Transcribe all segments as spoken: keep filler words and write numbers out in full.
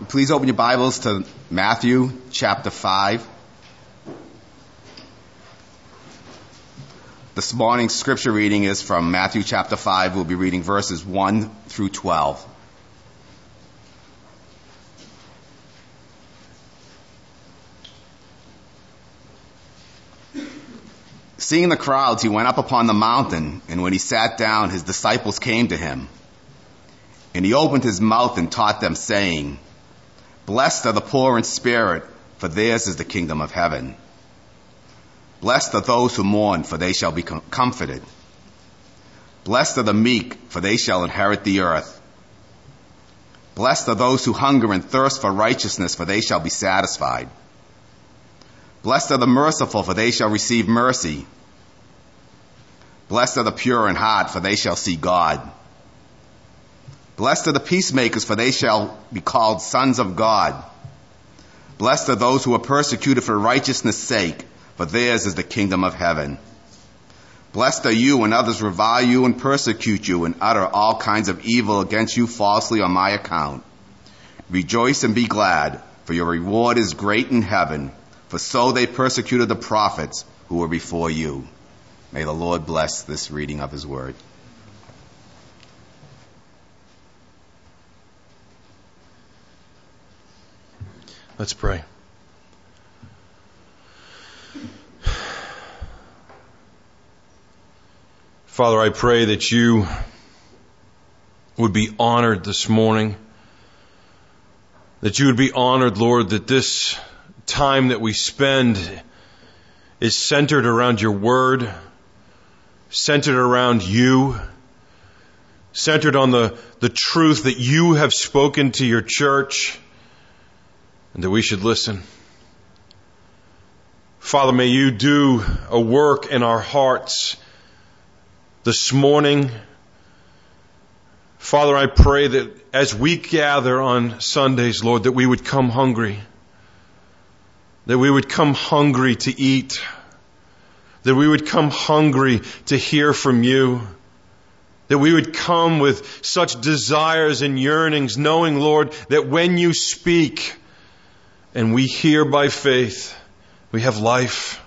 Please open your Bibles to Matthew chapter five. This morning's scripture reading is from Matthew chapter five. We'll be reading verses one through twelve. Seeing the crowds, he went up upon the mountain, and when he sat down, his disciples came to him. And he opened his mouth and taught them, saying, Blessed are the poor in spirit, for theirs is the kingdom of heaven. Blessed are those who mourn, for they shall be comforted. Blessed are the meek, for they shall inherit the earth. Blessed are those who hunger and thirst for righteousness, for they shall be satisfied. Blessed are the merciful, for they shall receive mercy. Blessed are the pure in heart, for they shall see God. Blessed are the peacemakers, for they shall be called sons of God. Blessed are those who are persecuted for righteousness' sake, for theirs is the kingdom of heaven. Blessed are you when others revile you and persecute you and utter all kinds of evil against you falsely on my account. Rejoice and be glad, for your reward is great in heaven, for so they persecuted the prophets who were before you. May the Lord bless this reading of his word. Let's pray. Father, I pray that you would be honored this morning, that you would be honored, Lord, that this time that we spend is centered around your word, centered around you, centered on the, the truth that you have spoken to your church, and that we should listen. Father, may you do a work in our hearts this morning. Father, I pray that as we gather on Sundays, Lord, that we would come hungry. That we would come hungry to eat. That we would come hungry to hear from you. That we would come with such desires and yearnings, knowing, Lord, that when you speak and we hear by faith, we have life.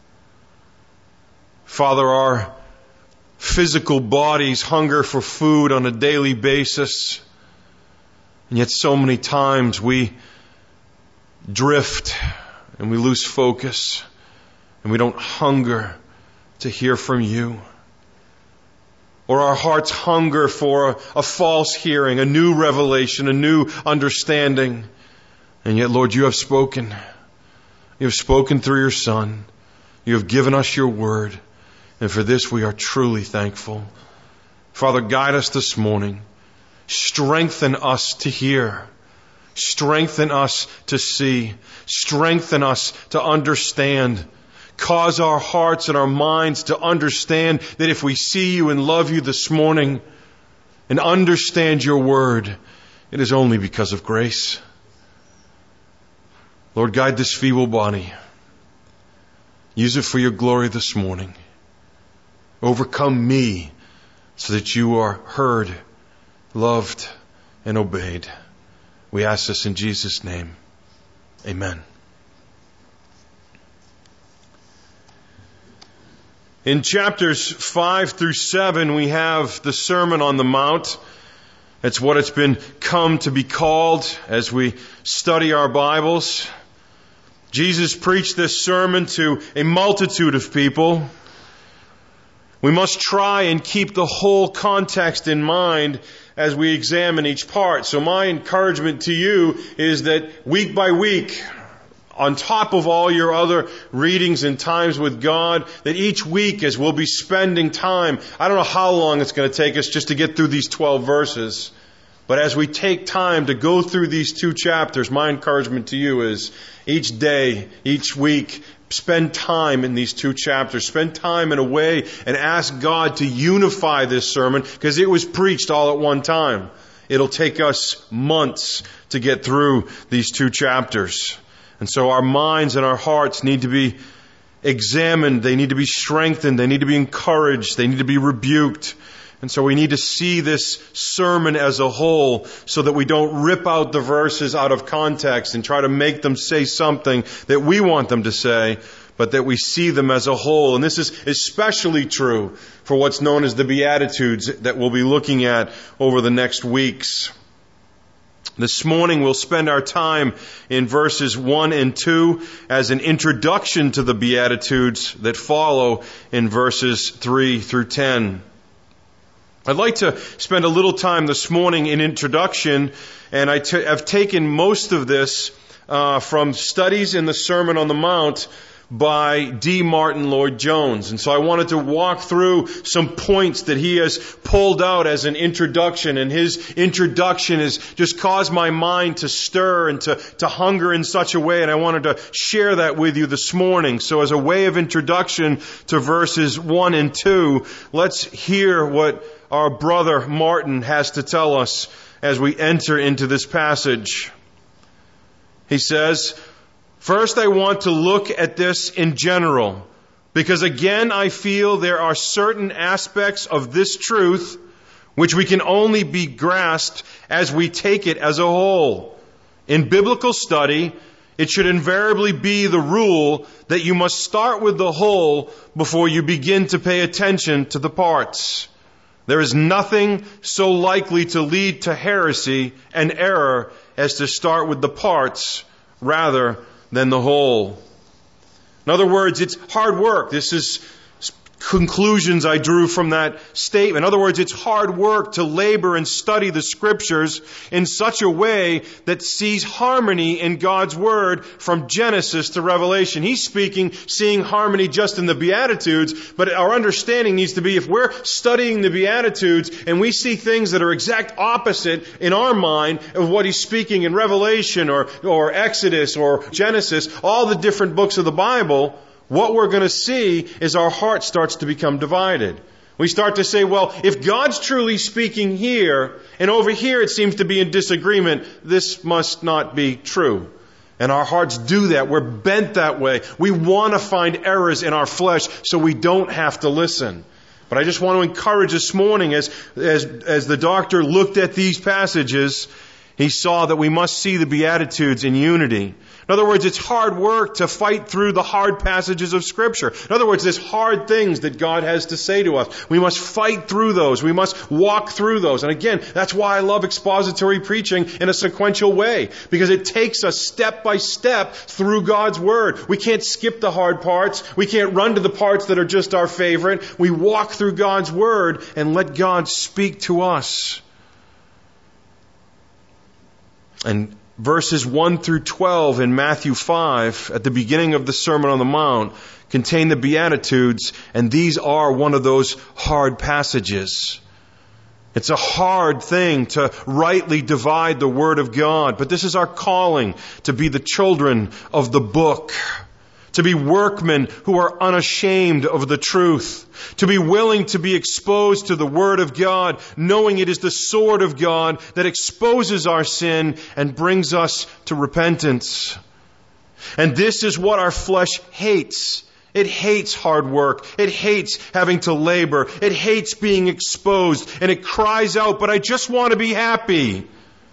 Father, our physical bodies hunger for food on a daily basis. And yet so many times we drift and we lose focus and we don't hunger to hear from you. Or our hearts hunger for a, a false hearing, a new revelation, a new understanding. And yet, Lord, you have spoken. You have spoken through your Son. You have given us your word. And for this we are truly thankful. Father, guide us this morning. Strengthen us to hear. Strengthen us to see. Strengthen us to understand. Cause our hearts and our minds to understand that if we see you and love you this morning and understand your word, it is only because of grace. Lord, guide this feeble body. Use it for your glory this morning. Overcome me so that you are heard, loved, and obeyed. We ask this in Jesus' name. Amen. In chapters five through seven, we have the Sermon on the Mount. It's what it's been come to be called as we study our Bibles. Jesus preached this sermon to a multitude of people. We must try and keep the whole context in mind as we examine each part. So my encouragement to you is that week by week, on top of all your other readings and times with God, that each week as we'll be spending time, I don't know how long it's going to take us just to get through these twelve verses, but as we take time to go through these two chapters, my encouragement to you is each day, each week, spend time in these two chapters. Spend time in a way and ask God to unify this sermon, because it was preached all at one time. It'll take us months to get through these two chapters. And so our minds and our hearts need to be examined. They need to be strengthened. They need to be encouraged. They need to be rebuked. And so we need to see this sermon as a whole so that we don't rip out the verses out of context and try to make them say something that we want them to say, but that we see them as a whole. And this is especially true for what's known as the Beatitudes that we'll be looking at over the next weeks. This morning we'll spend our time in verses one and two as an introduction to the Beatitudes that follow in verses three through ten. I'd like to spend a little time this morning in introduction, and I t- I've taken most of this uh, from studies in the Sermon on the Mount by D. Martin Lloyd-Jones. And so I wanted to walk through some points that he has pulled out as an introduction. And his introduction has just caused my mind to stir and to, to hunger in such a way. And I wanted to share that with you this morning. So as a way of introduction to verses one and two, let's hear what our brother Martin has to tell us as we enter into this passage. He says, first, I want to look at this in general, because again, I feel there are certain aspects of this truth which we can only be grasped as we take it as a whole. In biblical study, it should invariably be the rule that you must start with the whole before you begin to pay attention to the parts. There is nothing so likely to lead to heresy and error as to start with the parts rather than the whole. In other words, it's hard work. This is conclusions I drew from that statement. In other words, it's hard work to labor and study the Scriptures in such a way that sees harmony in God's Word from Genesis to Revelation. He's speaking, seeing harmony just in the Beatitudes, but our understanding needs to be, if we're studying the Beatitudes and we see things that are exact opposite in our mind of what he's speaking in Revelation or, or Exodus or Genesis, all the different books of the Bible, what we're going to see is our heart starts to become divided. We start to say, well, if God's truly speaking here, and over here it seems to be in disagreement, this must not be true. And our hearts do that. We're bent that way. We want to find errors in our flesh so we don't have to listen. But I just want to encourage this morning, as, as, as the doctor looked at these passages, he saw that we must see the Beatitudes in unity. In other words, it's hard work to fight through the hard passages of Scripture. In other words, there's hard things that God has to say to us. We must fight through those. We must walk through those. And again, that's why I love expository preaching in a sequential way, because it takes us step by step through God's Word. We can't skip the hard parts. We can't run to the parts that are just our favorite. We walk through God's Word and let God speak to us. And verses one through twelve in Matthew five, at the beginning of the Sermon on the Mount, contain the Beatitudes, and these are one of those hard passages. It's a hard thing to rightly divide the Word of God, but this is our calling, to be the children of the book, to be workmen who are unashamed of the truth, to be willing to be exposed to the Word of God, knowing it is the sword of God that exposes our sin and brings us to repentance. And this is what our flesh hates. It hates hard work. It hates having to labor. It hates being exposed. And it cries out, but I just want to be happy.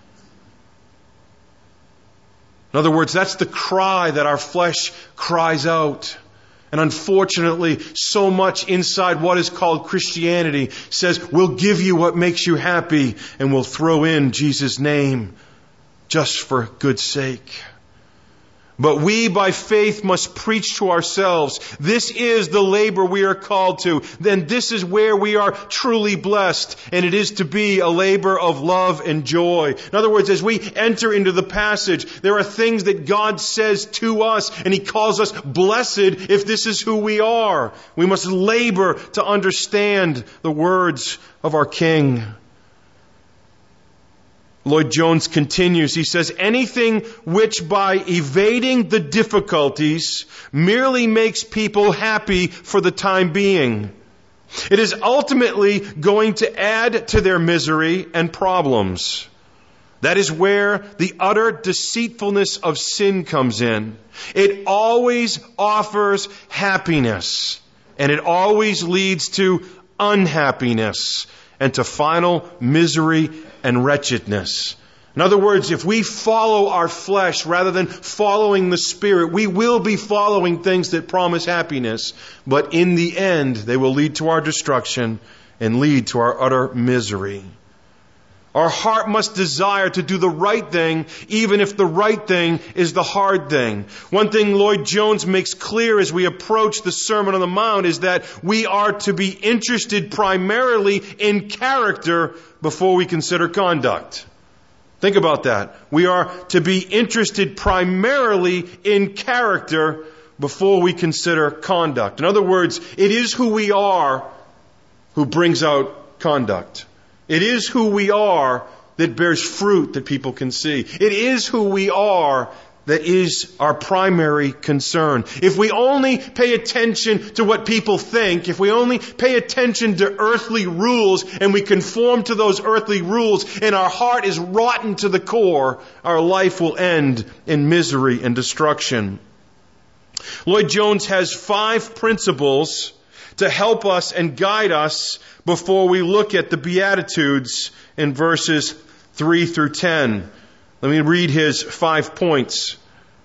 In other words, that's the cry that our flesh cries out. And unfortunately, so much inside what is called Christianity says, we'll give you what makes you happy, and we'll throw in Jesus' name just for good sake. But we, by faith, must preach to ourselves. This is the labor we are called to. Then this is where we are truly blessed. And it is to be a labor of love and joy. In other words, as we enter into the passage, there are things that God says to us, and He calls us blessed if this is who we are. We must labor to understand the words of our King. Lloyd-Jones continues, he says, anything which by evading the difficulties merely makes people happy for the time being, it is ultimately going to add to their misery and problems. That is where the utter deceitfulness of sin comes in. It always offers happiness, and it always leads to unhappiness. and to final misery and wretchedness. In other words, if we follow our flesh rather than following the Spirit, we will be following things that promise happiness, but in the end, they will lead to our destruction and lead to our utter misery. Our heart must desire to do the right thing, even if the right thing is the hard thing. One thing Lloyd Jones makes clear as we approach the Sermon on the Mount is that we are to be interested primarily in character before we consider conduct. Think about that. We are to be interested primarily in character before we consider conduct. In other words, it is who we are who brings out conduct. It is who we are that bears fruit that people can see. It is who we are that is our primary concern. If we only pay attention to what people think, if we only pay attention to earthly rules and we conform to those earthly rules and our heart is rotten to the core, our life will end in misery and destruction. Lloyd Jones has five principles to help us and guide us before we look at the Beatitudes in verses three through ten. Let me read his five points.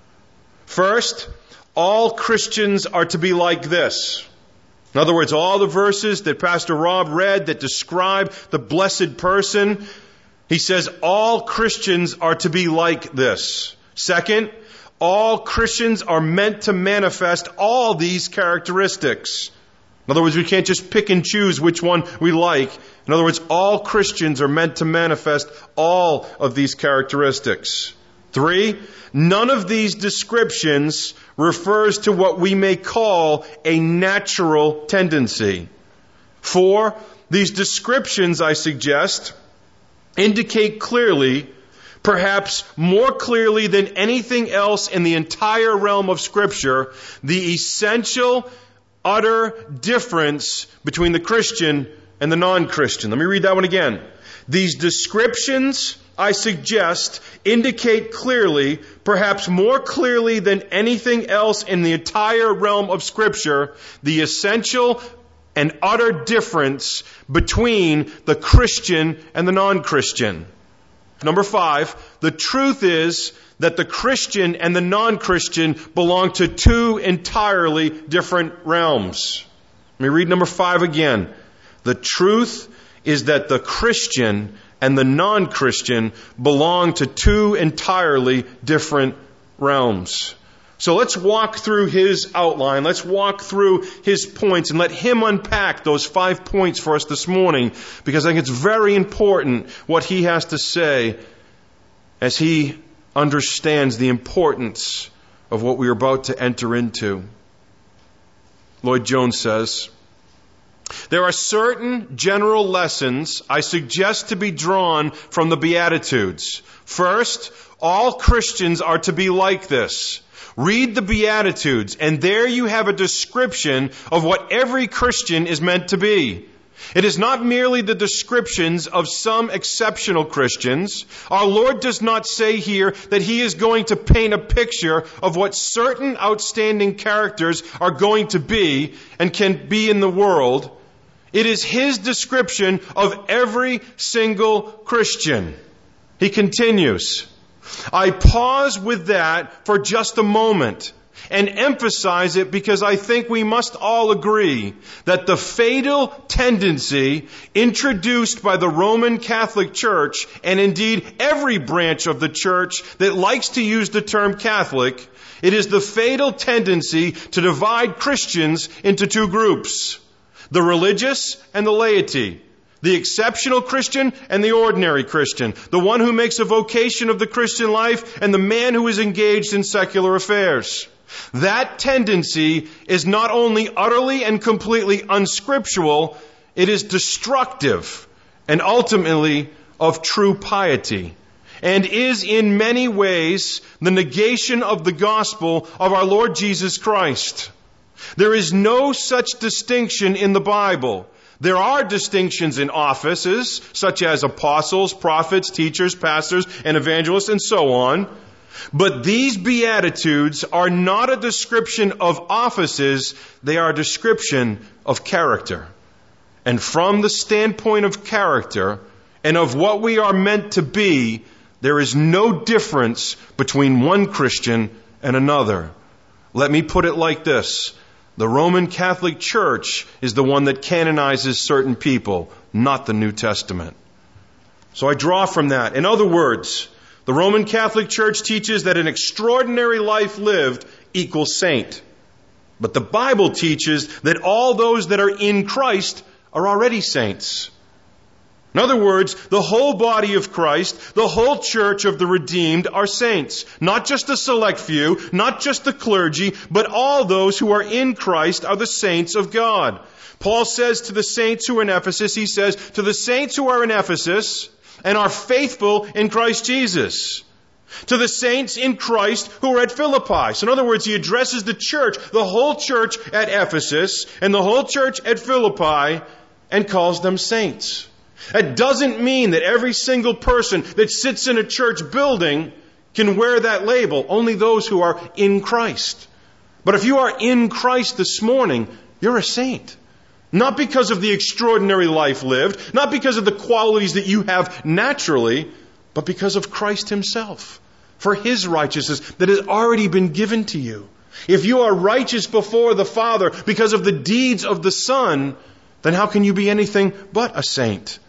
First, all Christians are to be like this. In other words, all the verses that Pastor Rob read that describe the blessed person, he says all Christians are to be like this. Second, all Christians are meant to manifest all these characteristics. In other words, we can't just pick and choose which one we like. In other words, all Christians are meant to manifest all of these characteristics. Three, none of these descriptions refers to what we may call a natural tendency. Four, these descriptions, I suggest, indicate clearly, perhaps more clearly than anything else in the entire realm of Scripture, the essential utter difference between the Christian and the non-Christian. Let me read that one again. These descriptions, I suggest, indicate clearly, perhaps more clearly than anything else in the entire realm of Scripture, the essential and utter difference between the Christian and the non-Christian. Number five, the truth is that the Christian and the non-Christian belong to two entirely different realms. Let me read number five again. The truth is that the Christian and the non-Christian belong to two entirely different realms. So let's walk through his outline. Let's walk through his points and let him unpack those five points for us this morning, because I think it's very important what he has to say as he understands the importance of what we are about to enter into. Lloyd Jones says, there are certain general lessons I suggest to be drawn from the Beatitudes. First, all Christians are to be like this. Read the Beatitudes, and there you have a description of what every Christian is meant to be. It is not merely the descriptions of some exceptional Christians. Our Lord does not say here that He is going to paint a picture of what certain outstanding characters are going to be and can be in the world. It is His description of every single Christian. He continues, I pause with that for just a moment and emphasize it because I think we must all agree that the fatal tendency introduced by the Roman Catholic Church, and indeed every branch of the church that likes to use the term Catholic, it is the fatal tendency to divide Christians into two groups, the religious and the laity. The exceptional Christian and the ordinary Christian. The one who makes a vocation of the Christian life and the man who is engaged in secular affairs. That tendency is not only utterly and completely unscriptural, it is destructive and ultimately of true piety, and is in many ways the negation of the gospel of our Lord Jesus Christ. There is no such distinction in the Bible. There are distinctions in offices, such as apostles, prophets, teachers, pastors, and evangelists, and so on. But these Beatitudes are not a description of offices, they are a description of character. And from the standpoint of character and of what we are meant to be, there is no difference between one Christian and another. Let me put it like this. The Roman Catholic Church is the one that canonizes certain people, not the New Testament. So I draw from that. In other words, the Roman Catholic Church teaches that an extraordinary life lived equals saint. But the Bible teaches that all those that are in Christ are already saints. In other words, the whole body of Christ, the whole church of the redeemed are saints. Not just a select few, not just the clergy, but all those who are in Christ are the saints of God. Paul says to the saints who are in Ephesus, he says, to the saints who are in Ephesus and are faithful in Christ Jesus. To the saints in Christ who are at Philippi. So in other words, he addresses the church, the whole church at Ephesus and the whole church at Philippi, and calls them saints. That doesn't mean that every single person that sits in a church building can wear that label. Only those who are in Christ. But if you are in Christ this morning, you're a saint. Not because of the extraordinary life lived, not because of the qualities that you have naturally, but because of Christ himself. For his righteousness that has already been given to you. If you are righteous before the Father because of the deeds of the Son, then how can you be anything but a saint?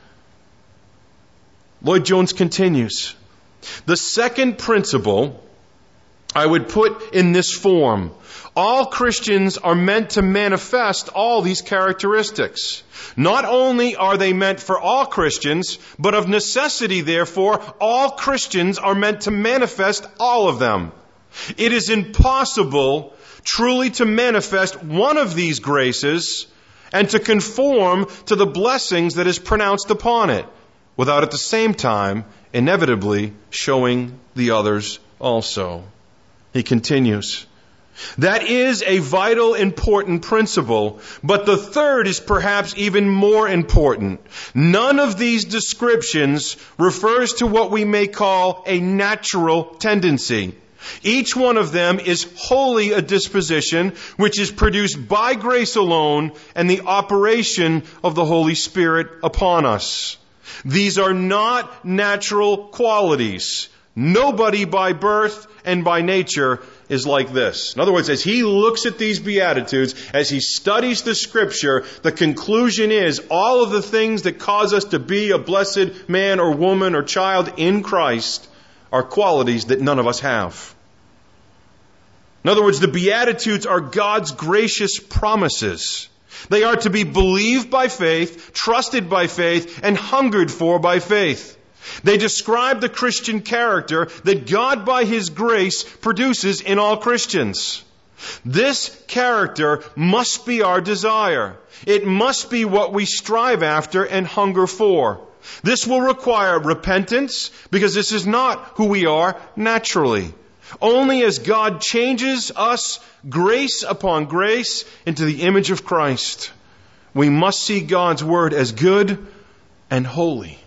Lloyd Jones continues, the second principle I would put in this form. All Christians are meant to manifest all these characteristics. Not only are they meant for all Christians, but of necessity, therefore, all Christians are meant to manifest all of them. It is impossible truly to manifest one of these graces and to conform to the blessings that is pronounced upon it, without at the same time inevitably showing the others also. He continues, that is a vital, important principle, but the third is perhaps even more important. None of these descriptions refers to what we may call a natural tendency. Each one of them is wholly a disposition which is produced by grace alone and the operation of the Holy Spirit upon us. These are not natural qualities. Nobody by birth and by nature is like this. In other words, as he looks at these Beatitudes, as he studies the Scripture, the conclusion is all of the things that cause us to be a blessed man or woman or child in Christ are qualities that none of us have. In other words, the Beatitudes are God's gracious promises. They are to be believed by faith, trusted by faith, and hungered for by faith. They describe the Christian character that God by His grace produces in all Christians. This character must be our desire. It must be what we strive after and hunger for. This will require repentance, because this is not who we are naturally. Only as God changes us grace upon grace into the image of Christ, we must see God's Word as good and holy.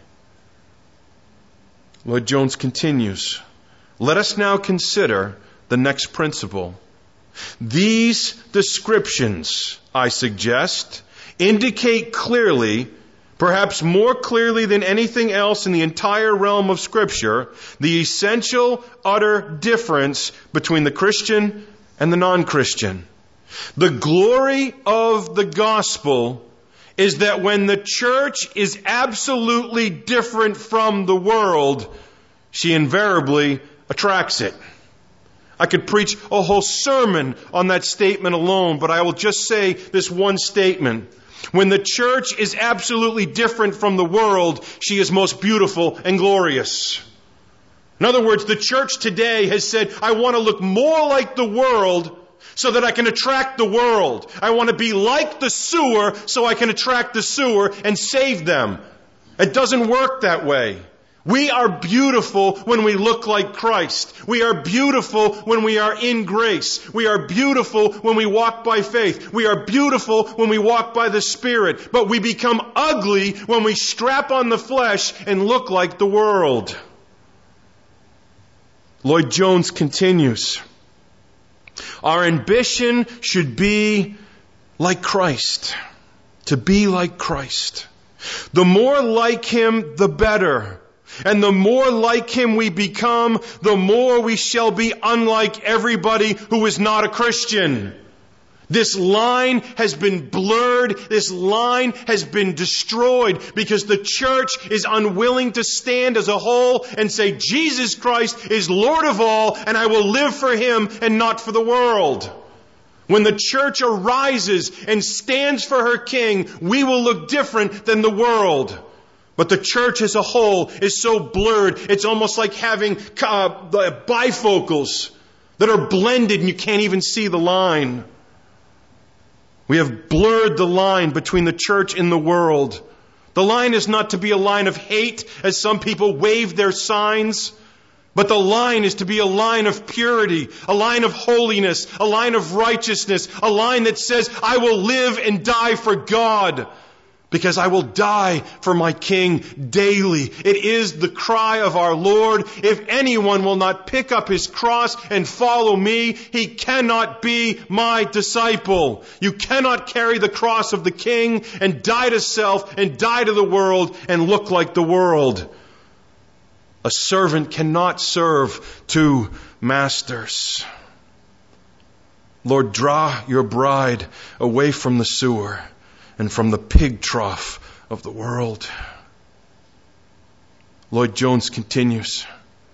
Lloyd Jones continues, let us now consider the next principle. These descriptions, I suggest, indicate clearly, perhaps more clearly than anything else in the entire realm of Scripture, the essential, utter difference between the Christian and the non-Christian. The glory of the gospel is that when the church is absolutely different from the world, she invariably attracts it. I could preach a whole sermon on that statement alone, but I will just say this one statement. When the church is absolutely different from the world, she is most beautiful and glorious. In other words, the church today has said, I want to look more like the world so that I can attract the world. I want to be like the sewer so I can attract the sewer and save them. It doesn't work that way. We are beautiful when we look like Christ. We are beautiful when we are in grace. We are beautiful when we walk by faith. We are beautiful when we walk by the Spirit. But we become ugly when we strap on the flesh and look like the world. Lloyd Jones continues, our ambition should be like Christ, to be like Christ. The more like Him, the better. And the more like Him we become, the more we shall be unlike everybody who is not a Christian. This line has been blurred. This line has been destroyed because the church is unwilling to stand as a whole and say, Jesus Christ is Lord of all, and I will live for Him and not for the world. When the church arises and stands for her King, we will look different than the world. But the church as a whole is so blurred, it's almost like having uh, the bifocals that are blended and you can't even see the line. We have blurred the line between the church and the world. The line is not to be a line of hate, as some people wave their signs, but the line is to be a line of purity, a line of holiness, a line of righteousness, a line that says, I will live and die for God, because I will die for my King daily. It is the cry of our Lord. If anyone will not pick up his cross and follow me, he cannot be my disciple. You cannot carry the cross of the King and die to self and die to the world and look like the world. A servant cannot serve two masters. Lord, draw your bride away from the sewer and from the pig trough of the world. Lloyd Jones continues,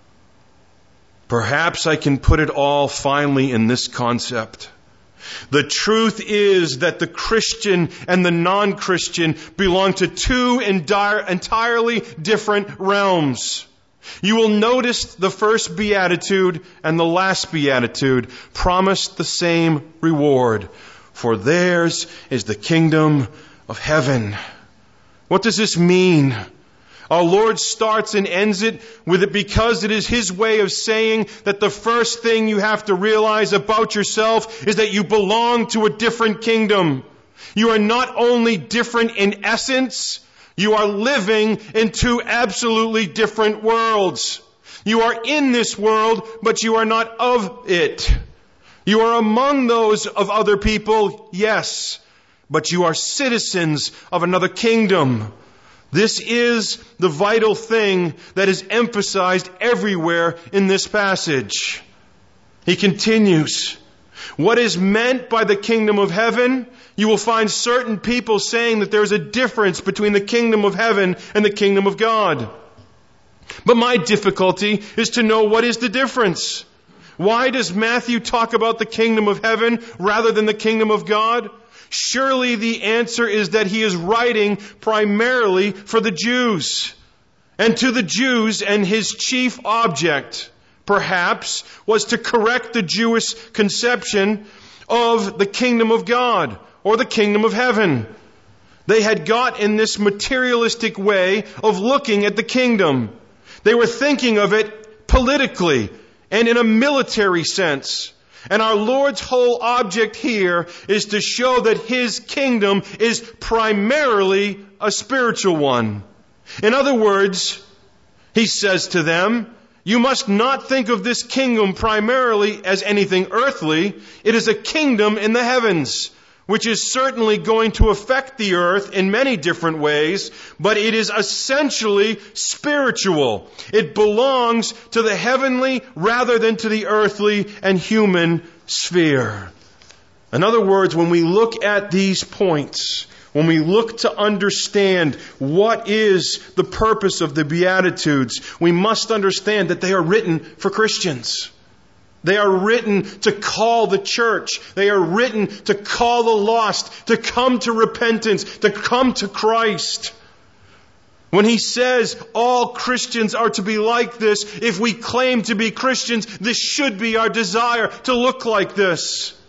perhaps I can put it all finally in this concept. The truth is that the Christian and the non-Christian belong to two entirely different realms. You will notice the first beatitude and the last beatitude promise the same reward. For theirs is the kingdom of heaven. What does this mean? Our Lord starts and ends it with it because it is His way of saying that the first thing you have to realize about yourself is that you belong to a different kingdom. You are not only different in essence, you are living in two absolutely different worlds. You are in this world, but you are not of it. You are among those of other people, yes, but you are citizens of another kingdom. This is the vital thing that is emphasized everywhere in this passage. He continues, what is meant by the kingdom of heaven? You will find certain people saying that there is a difference between the kingdom of heaven and the kingdom of God. But my difficulty is to know what is the difference. Why does Matthew talk about the kingdom of heaven rather than the kingdom of God? Surely the answer is that he is writing primarily for the Jews. And to the Jews, and his chief object, perhaps, was to correct the Jewish conception of the kingdom of God or the kingdom of heaven. They had got in this materialistic way of looking at the kingdom. They were thinking of it politically and in a military sense. And our Lord's whole object here is to show that His kingdom is primarily a spiritual one. In other words, He says to them, you must not think of this kingdom primarily as anything earthly. It is a kingdom in the heavens, which is certainly going to affect the earth in many different ways, but it is essentially spiritual. It belongs to the heavenly rather than to the earthly and human sphere. In other words, when we look at these points, when we look to understand what is the purpose of the Beatitudes, we must understand that they are written for Christians. They are written to call the church. They are written to call the lost, to come to repentance, to come to Christ. When he says all Christians are to be like this, if we claim to be Christians, this should be our desire, to look like this.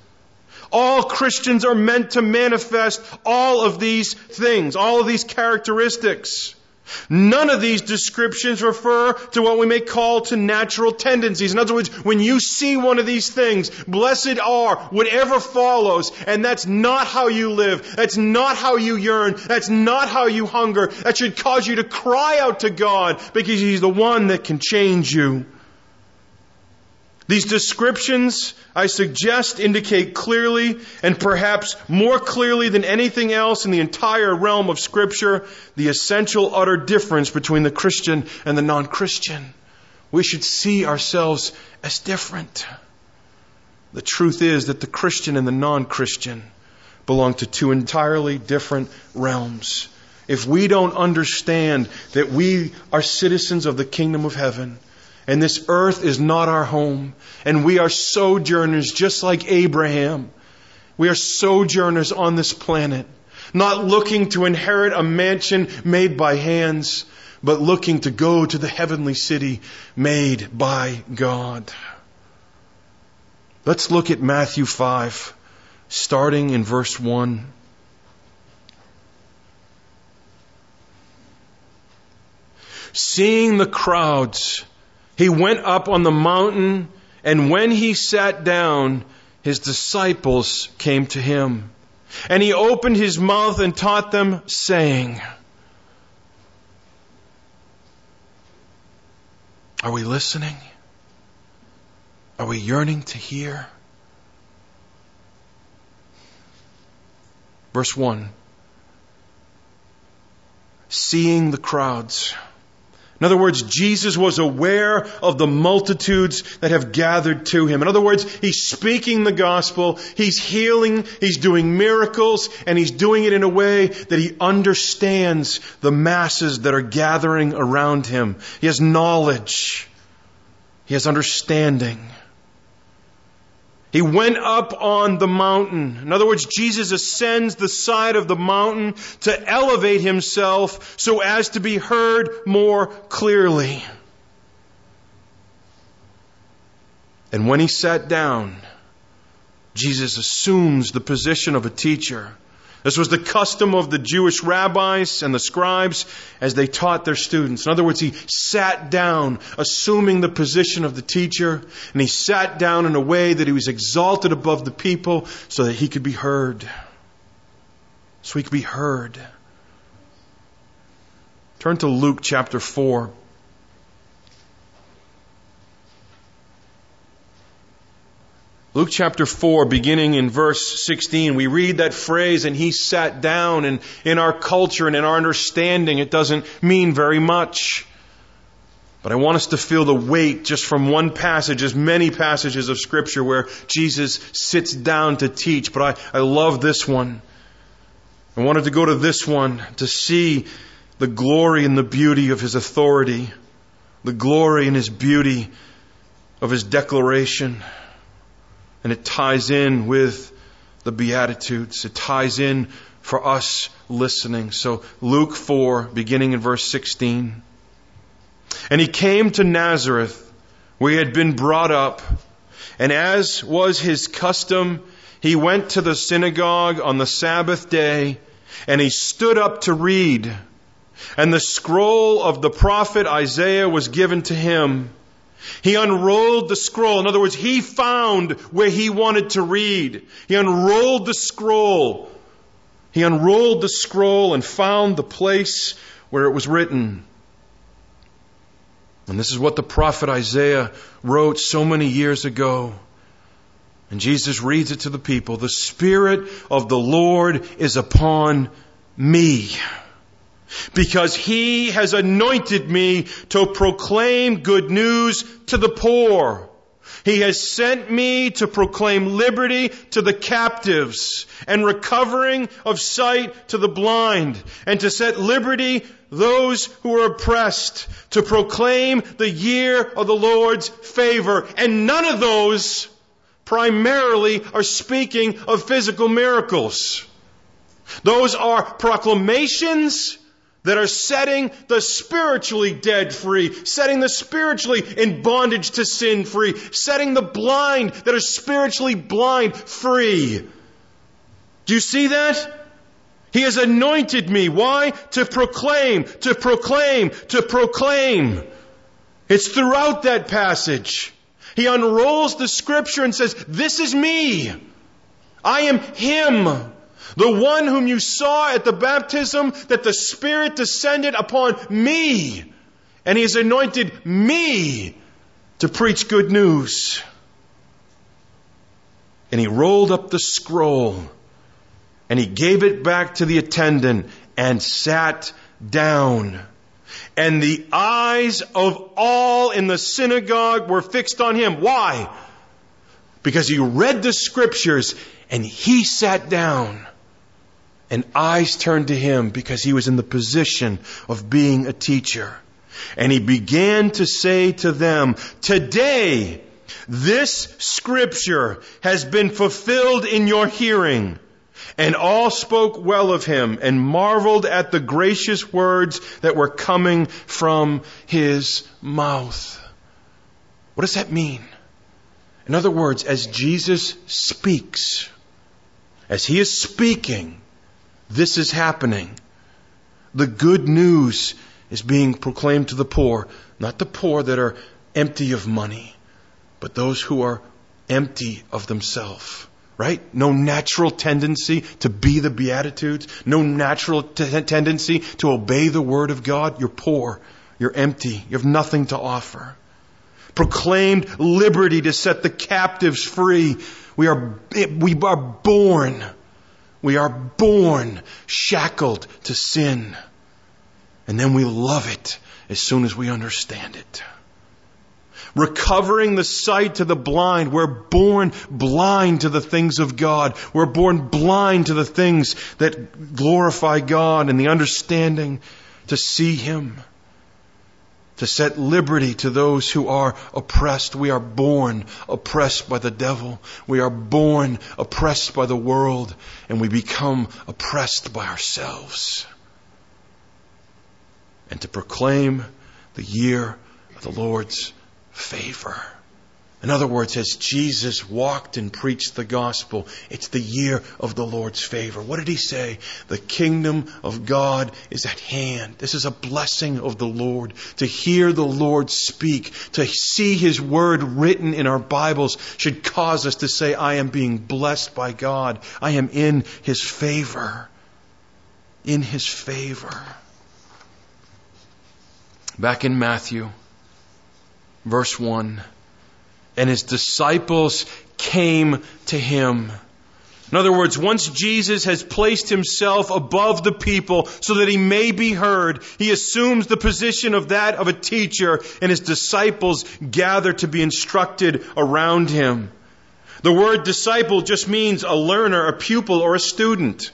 All Christians are meant to manifest all of these things, all of these characteristics. None of these descriptions refer to what we may call to natural tendencies. In other words, when you see one of these things, blessed are whatever follows, and that's not how you live. That's not how you yearn. That's not how you hunger. That should cause you to cry out to God because He's the one that can change you. These descriptions, I suggest, indicate clearly, and perhaps more clearly than anything else in the entire realm of Scripture, the essential utter difference between the Christian and the non-Christian. We should see ourselves as different. The truth is that the Christian and the non-Christian belong to two entirely different realms. If we don't understand that we are citizens of the kingdom of heaven, and this earth is not our home, and we are sojourners just like Abraham. We are sojourners on this planet, not looking to inherit a mansion made by hands, but looking to go to the heavenly city made by God. Let's look at Matthew five, starting in verse one. Seeing the crowds, he went up on the mountain, and when he sat down, his disciples came to him. And he opened his mouth and taught them, saying, are we listening? Are we yearning to hear? Verse one. Seeing the crowds. In other words, Jesus was aware of the multitudes that have gathered to him. In other words, he's speaking the gospel, he's healing, he's doing miracles, and he's doing it in a way that he understands the masses that are gathering around him. He has knowledge. He has understanding. He went up on the mountain. In other words, Jesus ascends the side of the mountain to elevate himself so as to be heard more clearly. And when he sat down, Jesus assumes the position of a teacher. This was the custom of the Jewish rabbis and the scribes as they taught their students. In other words, he sat down, assuming the position of the teacher, and he sat down in a way that he was exalted above the people so that he could be heard. So he could be heard. Turn to Luke chapter four. Luke chapter four, beginning in verse sixteen, we read that phrase, and he sat down, and in our culture and in our understanding, it doesn't mean very much. But I want us to feel the weight just from one passage, as many passages of Scripture where Jesus sits down to teach. But I, I love this one. I wanted to go to this one to see the glory and the beauty of his authority, the glory and his beauty of his declaration. And it ties in with the Beatitudes. It ties in for us listening. So Luke four, beginning in verse sixteen. And he came to Nazareth, where he had been brought up. And as was his custom, he went to the synagogue on the Sabbath day, and he stood up to read. And the scroll of the prophet Isaiah was given to him. He unrolled the scroll. In other words, he found where he wanted to read. He unrolled the scroll. He unrolled the scroll and found the place where it was written. And this is what the prophet Isaiah wrote so many years ago. And Jesus reads it to the people. The Spirit of the Lord is upon me, because he has anointed me to proclaim good news to the poor. He has sent me to proclaim liberty to the captives and recovering of sight to the blind, and to set liberty those who are oppressed, to proclaim the year of the Lord's favor. And none of those primarily are speaking of physical miracles. Those are proclamations that are setting the spiritually dead free, setting the spiritually in bondage to sin free, setting the blind that are spiritually blind free. Do you see that? He has anointed me. Why? To proclaim, to proclaim, to proclaim. It's throughout that passage. He unrolls the Scripture and says, this is me. I am him. The one whom you saw at the baptism, that the Spirit descended upon me. And he has anointed me to preach good news. And he rolled up the scroll and he gave it back to the attendant and sat down. And the eyes of all in the synagogue were fixed on him. Why? Because he read the scriptures and he sat down. And eyes turned to him because he was in the position of being a teacher. And he began to say to them, today this scripture has been fulfilled in your hearing. And all spoke well of him and marveled at the gracious words that were coming from his mouth. What does that mean? In other words, as Jesus speaks, as he is speaking, this is happening. The good news is being proclaimed to the poor, not the poor that are empty of money, but those who are empty of themselves. Right? No natural tendency to be the Beatitudes. No natural t- tendency to obey the Word of God. You're poor. You're empty. You have nothing to offer. Proclaimed liberty to set the captives free. We are, we are born. We are born shackled to sin. And then we love it as soon as we understand it. Recovering the sight to the blind. We're born blind to the things of God. We're born blind to the things that glorify God and the understanding to see Him. To set liberty to those who are oppressed. We are born oppressed by the devil. We are born oppressed by the world. And we become oppressed by ourselves. And to proclaim the year of the Lord's favor. In other words, as Jesus walked and preached the gospel, it's the year of the Lord's favor. What did He say? The kingdom of God is at hand. This is a blessing of the Lord. To hear the Lord speak, to see His word written in our Bibles should cause us to say, I am being blessed by God. I am in His favor. In His favor. Back in Matthew, verse one. And His disciples came to Him. In other words, once Jesus has placed Himself above the people so that He may be heard, He assumes the position of that of a teacher, and His disciples gather to be instructed around Him. The word disciple just means a learner, a pupil, or a student.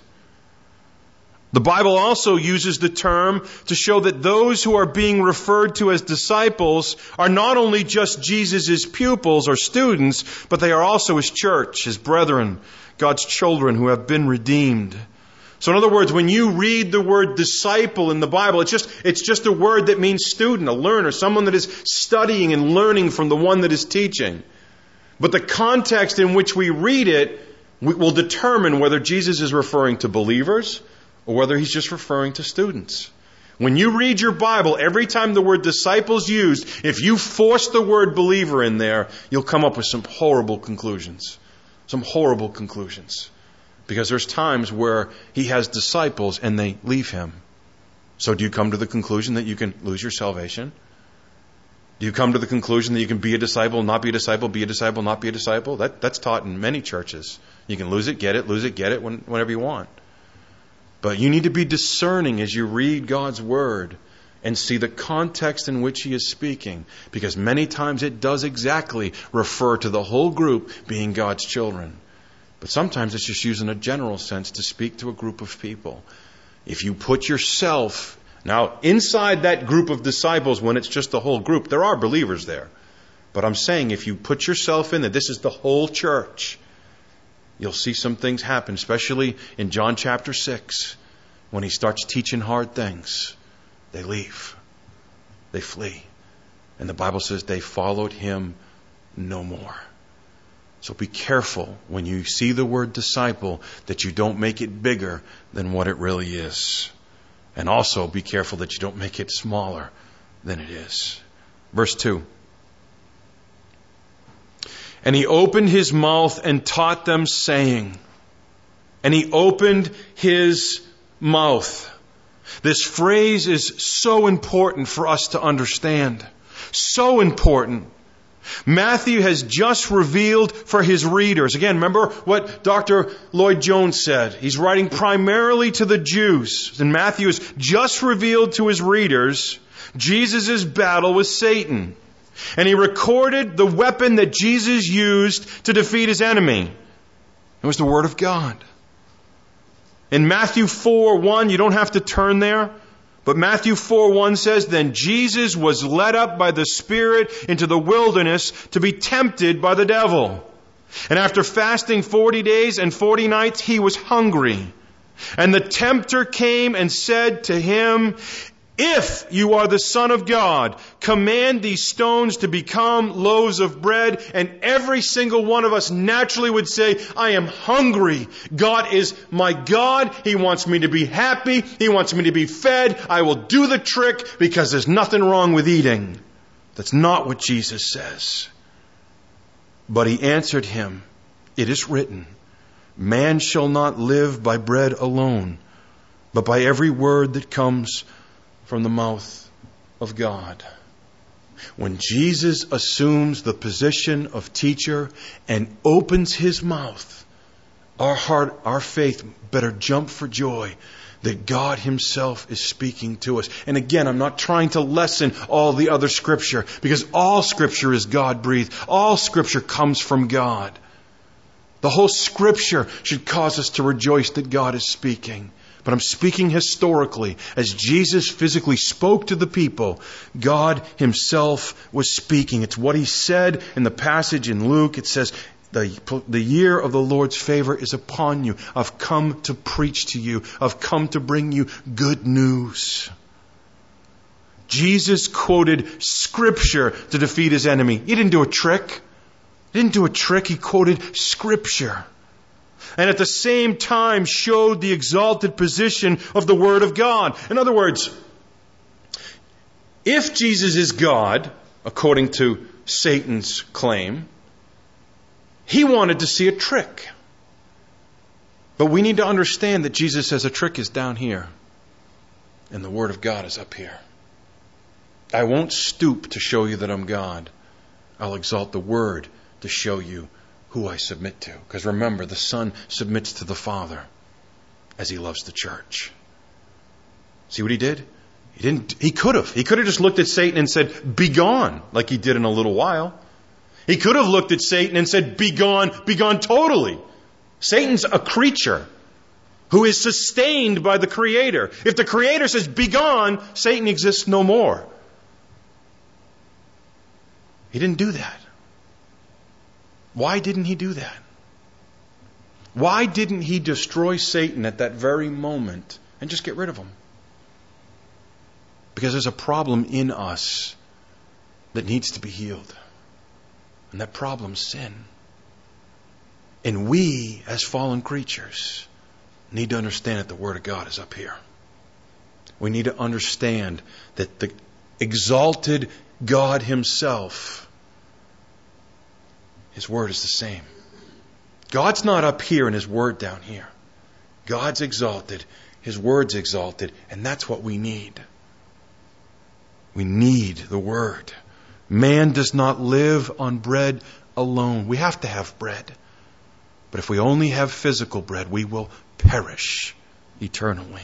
The Bible also uses the term to show that those who are being referred to as disciples are not only just Jesus' pupils or students, but they are also His church, His brethren, God's children who have been redeemed. So in other words, when you read the word disciple in the Bible, it's just, it's just a word that means student, a learner, someone that is studying and learning from the one that is teaching. But the context in which we read it will determine whether Jesus is referring to believers or whether He's just referring to students. When you read your Bible, every time the word disciple is used, if you force the word believer in there, you'll come up with some horrible conclusions. Some horrible conclusions. Because there's times where He has disciples and they leave Him. So do you come to the conclusion that you can lose your salvation? Do you come to the conclusion that you can be a disciple, not be a disciple, be a disciple, not be a disciple? That, that's taught in many churches. You can lose it, get it, lose it, get it when, whenever you want. But you need to be discerning as you read God's Word and see the context in which He is speaking. Because many times it does exactly refer to the whole group being God's children. But sometimes it's just used in a general sense to speak to a group of people. If you put yourself, now inside that group of disciples, when it's just the whole group, there are believers there. But I'm saying if you put yourself in there, this is the whole church. You'll see some things happen, especially in John chapter six. When He starts teaching hard things, they leave. They flee. And the Bible says they followed Him no more. So be careful when you see the word disciple that you don't make it bigger than what it really is. And also be careful that you don't make it smaller than it is. Verse two. And He opened His mouth and taught them, saying, and He opened His mouth. This phrase is so important for us to understand. So important. Matthew has just revealed for his readers. Again, remember what Doctor Lloyd Jones said. He's writing primarily to the Jews. And Matthew has just revealed to his readers Jesus' battle with Satan. And he recorded the weapon that Jesus used to defeat his enemy. It was the Word of God. In Matthew four one, you don't have to turn there, but Matthew four one says, "Then Jesus was led up by the Spirit into the wilderness to be tempted by the devil. And after fasting forty days and forty nights, he was hungry. And the tempter came and said to him, 'If you are the Son of God, command these stones to become loaves of bread.' And every single one of us naturally would say, 'I am hungry. God is my God. He wants me to be happy. He wants me to be fed. I will do the trick because there's nothing wrong with eating.' That's not what Jesus says. But he answered him, 'It is written, man shall not live by bread alone, but by every word that comes from the mouth of God.'" When Jesus assumes the position of teacher and opens his mouth, our heart, our faith better jump for joy that God himself is speaking to us. And again, I'm not trying to lessen all the other Scripture, because all Scripture is God-breathed. All Scripture comes from God. The whole Scripture should cause us to rejoice that God is speaking. But I'm speaking historically. As Jesus physically spoke to the people, God himself was speaking. It's what he said in the passage in Luke. It says, the, the year of the Lord's favor is upon you. I've come to preach to you. I've come to bring you good news. Jesus quoted Scripture to defeat his enemy. He didn't do a trick. He didn't do a trick. He quoted Scripture. And at the same time showed the exalted position of the Word of God. In other words, if Jesus is God, according to Satan's claim, he wanted to see a trick. But we need to understand that Jesus says a trick is down here, and the Word of God is up here. I won't stoop to show you that I'm God. I'll exalt the Word to show you who I submit to. Because remember, the Son submits to the Father as he loves the church. See what he did? He didn't. He could have. He could have just looked at Satan and said, "Be gone," like he did in a little while. He could have looked at Satan and said, "Be gone, be gone totally." Satan's a creature who is sustained by the Creator. If the Creator says, "Be gone," Satan exists no more. He didn't do that. Why didn't he do that? Why didn't he destroy Satan at that very moment and just get rid of him? Because there's a problem in us that needs to be healed. And that problem's sin. And we, as fallen creatures, need to understand that the Word of God is up here. We need to understand that the exalted God himself, his Word is the same. God's not up here and his Word down here. God's exalted, his Word's exalted, and that's what we need. We need the Word. Man does not live on bread alone. We have to have bread. But if we only have physical bread, we will perish eternally.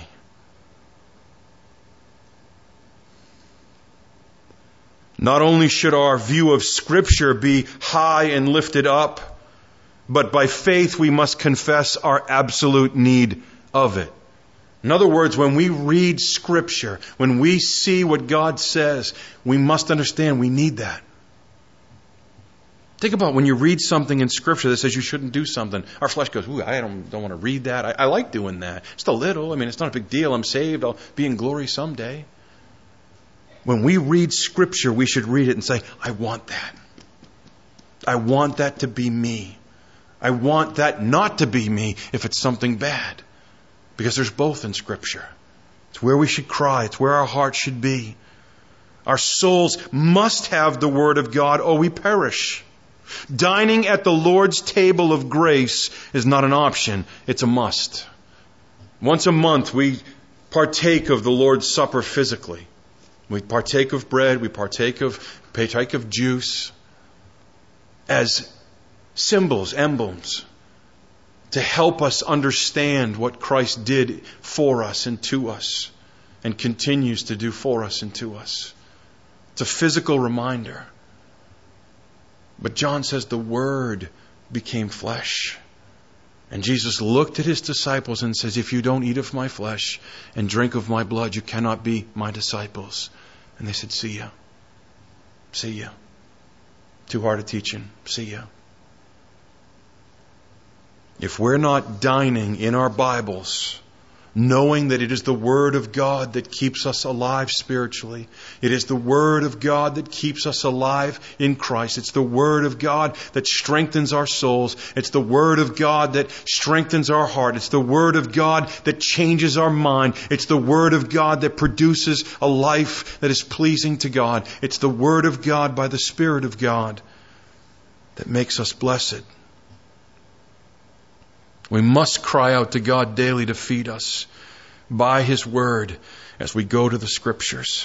Not only should our view of Scripture be high and lifted up, but by faith we must confess our absolute need of it. In other words, when we read Scripture, when we see what God says, we must understand we need that. Think about when you read something in Scripture that says you shouldn't do something. Our flesh goes, "Ooh, I don't, don't want to read that. I, I like doing that. Just a little. I mean, it's not a big deal. I'm saved. I'll be in glory someday." When we read Scripture, we should read it and say, "I want that. I want that to be me. I want that not to be me if it's something bad." Because there's both in Scripture. It's where we should cry. It's where our hearts should be. Our souls must have the Word of God or we perish. Dining at the Lord's table of grace is not an option. It's a must. Once a month, we partake of the Lord's Supper physically. We partake of bread. We partake of, partake of juice. as symbols, emblems, to help us understand what Christ did for us and to us and continues to do for us and to us. It's a physical reminder. But John says the Word became flesh. And Jesus looked at His disciples and says, if you don't eat of my flesh and drink of my blood, you cannot be my disciples. And they said, see ya. See ya. Too hard a teaching. See ya. If we're not dining in our Bibles, knowing that it is the Word of God that keeps us alive spiritually. It is the Word of God that keeps us alive in Christ. It's the Word of God that strengthens our souls. It's the Word of God that strengthens our heart. It's the Word of God that changes our mind. It's the Word of God that produces a life that is pleasing to God. It's the Word of God by the Spirit of God that makes us blessed. We must cry out to God daily to feed us by His Word as we go to the Scriptures.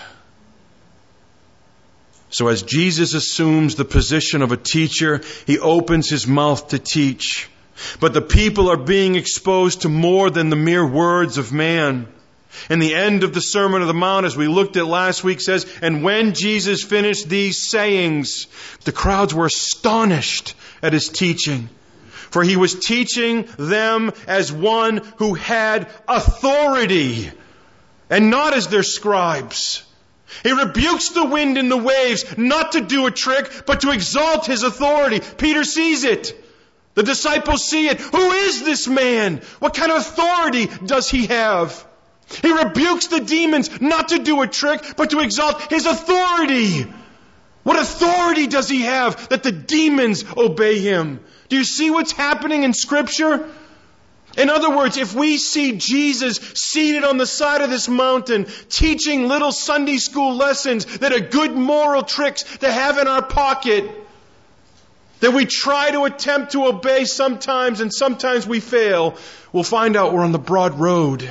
So as Jesus assumes the position of a teacher, He opens His mouth to teach. But the people are being exposed to more than the mere words of man. And the end of the Sermon on the Mount, as we looked at last week, says, and when Jesus finished these sayings, the crowds were astonished at His teaching. For He was teaching them as one who had authority and not as their scribes. He rebukes the wind and the waves, not to do a trick, but to exalt His authority. Peter sees it. The disciples see it. Who is this man? What kind of authority does He have? He rebukes the demons, not to do a trick, but to exalt His authority. What authority does He have that the demons obey Him? Do you see what's happening in Scripture? In other words, if we see Jesus seated on the side of this mountain, teaching little Sunday school lessons that are good moral tricks to have in our pocket, that we try to attempt to obey sometimes and sometimes we fail, we'll find out we're on the broad road.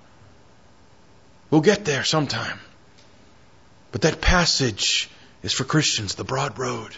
We'll get there sometime. But that passage is for Christians, the broad road.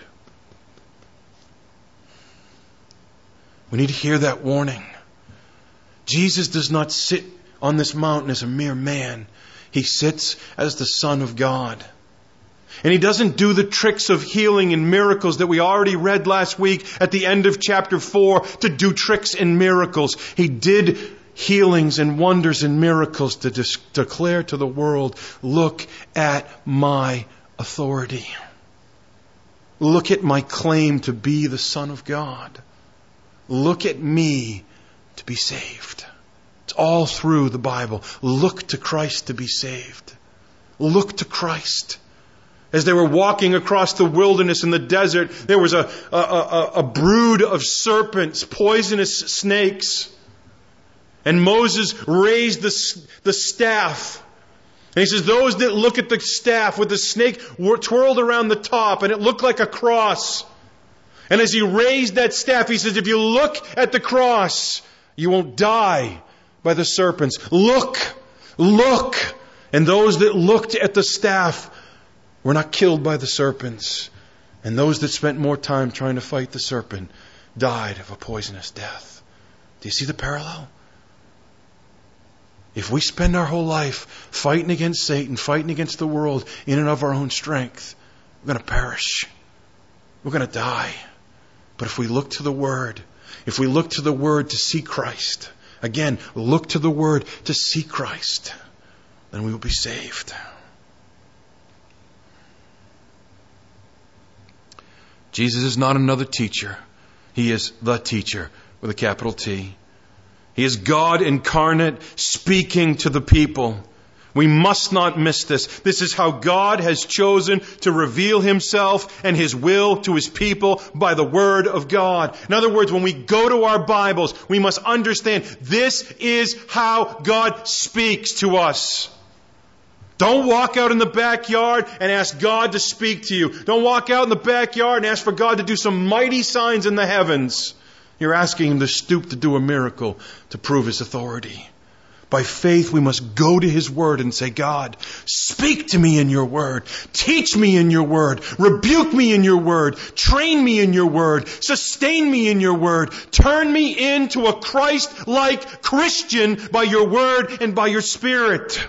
We need to hear that warning. Jesus does not sit on this mountain as a mere man. He sits as the Son of God. And He doesn't do the tricks of healing and miracles that we already read last week at the end of chapter four to do tricks and miracles. He did healings and wonders and miracles to dis- declare to the world, look at my authority. Look at my claim to be the Son of God. Look at me to be saved. It's all through the Bible. Look to Christ to be saved. Look to Christ. As they were walking across the wilderness in the desert, there was a, a, a, a brood of serpents, poisonous snakes. And Moses raised the, the staff. And he says, those that look at the staff with the snake twirled around the top, and it looked like a cross. And as he raised that staff, he says, if you look at the cross, you won't die by the serpents. Look, look. And those that looked at the staff were not killed by the serpents. And those that spent more time trying to fight the serpent died of a poisonous death. Do you see the parallel? If we spend our whole life fighting against Satan, fighting against the world in and of our own strength, we're going to perish. We're going to die. But if we look to the Word, if we look to the Word to see Christ, again, look to the Word to see Christ, then we will be saved. Jesus is not another teacher. He is the teacher with a capital T. He is God incarnate speaking to the people. We must not miss this. This is how God has chosen to reveal Himself and His will to His people by the Word of God. In other words, when we go to our Bibles, we must understand this is how God speaks to us. Don't walk out in the backyard and ask God to speak to you. Don't walk out in the backyard and ask for God to do some mighty signs in the heavens. You're asking Him to stoop to do a miracle to prove His authority. By faith, we must go to His Word and say, God, speak to me in your Word. Teach me in your Word. Rebuke me in your Word. Train me in your Word. Sustain me in your Word. Turn me into a Christ-like Christian by your Word and by your Spirit.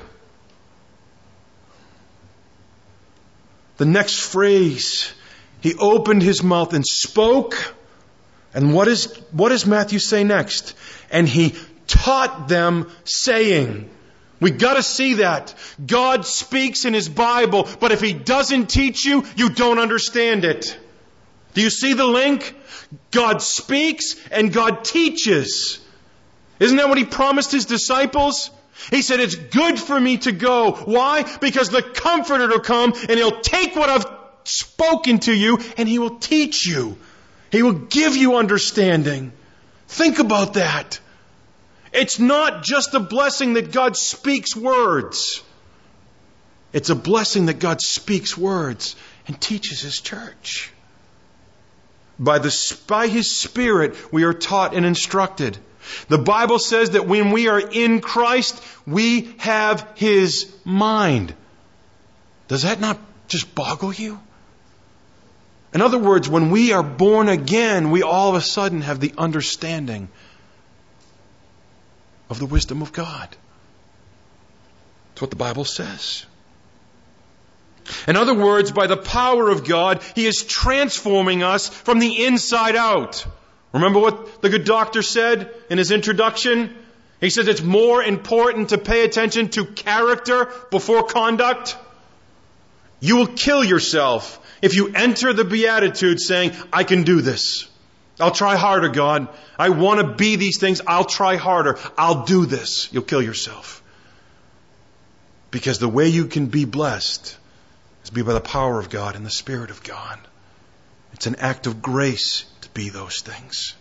The next phrase, He opened His mouth and spoke. And what is, what does Matthew say next? And He taught them, saying. We got to see that. God speaks in His Bible, but if He doesn't teach you, you don't understand it. Do you see the link? God speaks and God teaches. Isn't that what He promised His disciples? He said, it's good for me to go. Why? Because the Comforter will come and He'll take what I've spoken to you and He will teach you. He will give you understanding. Think about that. It's not just a blessing that God speaks words. It's a blessing that God speaks words and teaches His church. By the, by His Spirit, we are taught and instructed. The Bible says that when we are in Christ, we have His mind. Does that not just boggle you? In other words, when we are born again, we all of a sudden have the understanding of the wisdom of God. That's what the Bible says. In other words, by the power of God, He is transforming us from the inside out. Remember what the good doctor said in his introduction? He says it's more important to pay attention to character before conduct. You will kill yourself if you enter the Beatitudes saying, I can do this. I'll try harder, God. I want to be these things. I'll try harder. I'll do this. You'll kill yourself. Because the way you can be blessed is be by the power of God and the Spirit of God. It's an act of grace to be those things.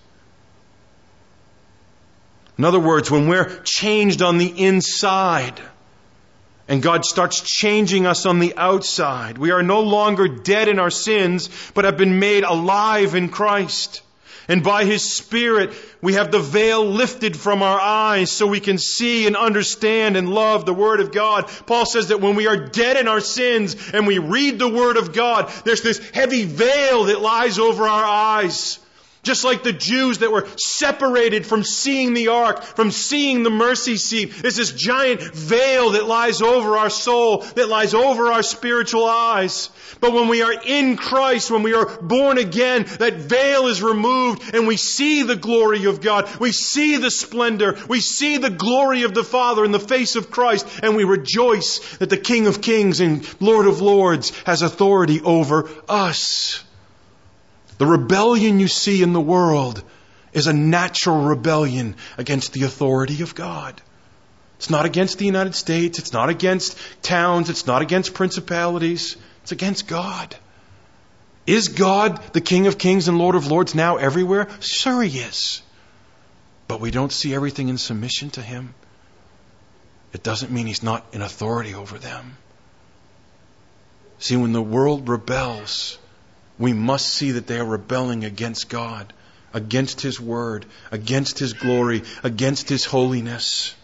In other words, when we're changed on the inside and God starts changing us on the outside, we are no longer dead in our sins, but have been made alive in Christ. And by His Spirit, we have the veil lifted from our eyes so we can see and understand and love the Word of God. Paul says that when we are dead in our sins and we read the Word of God, there's this heavy veil that lies over our eyes. Just like the Jews that were separated from seeing the ark, from seeing the mercy seat. There's this giant veil that lies over our soul, that lies over our spiritual eyes. But when we are in Christ, when we are born again, that veil is removed and we see the glory of God. We see the splendor. We see the glory of the Father in the face of Christ. And we rejoice that the King of Kings and Lord of Lords has authority over us. The rebellion you see in the world is a natural rebellion against the authority of God. It's not against the United States. It's not against towns. It's not against principalities. It's against God. Is God the King of Kings and Lord of Lords now everywhere? Sure He is. But we don't see everything in submission to Him. It doesn't mean He's not in authority over them. See, when the world rebels, we must see that they are rebelling against God, against His Word, against His glory, against His holiness.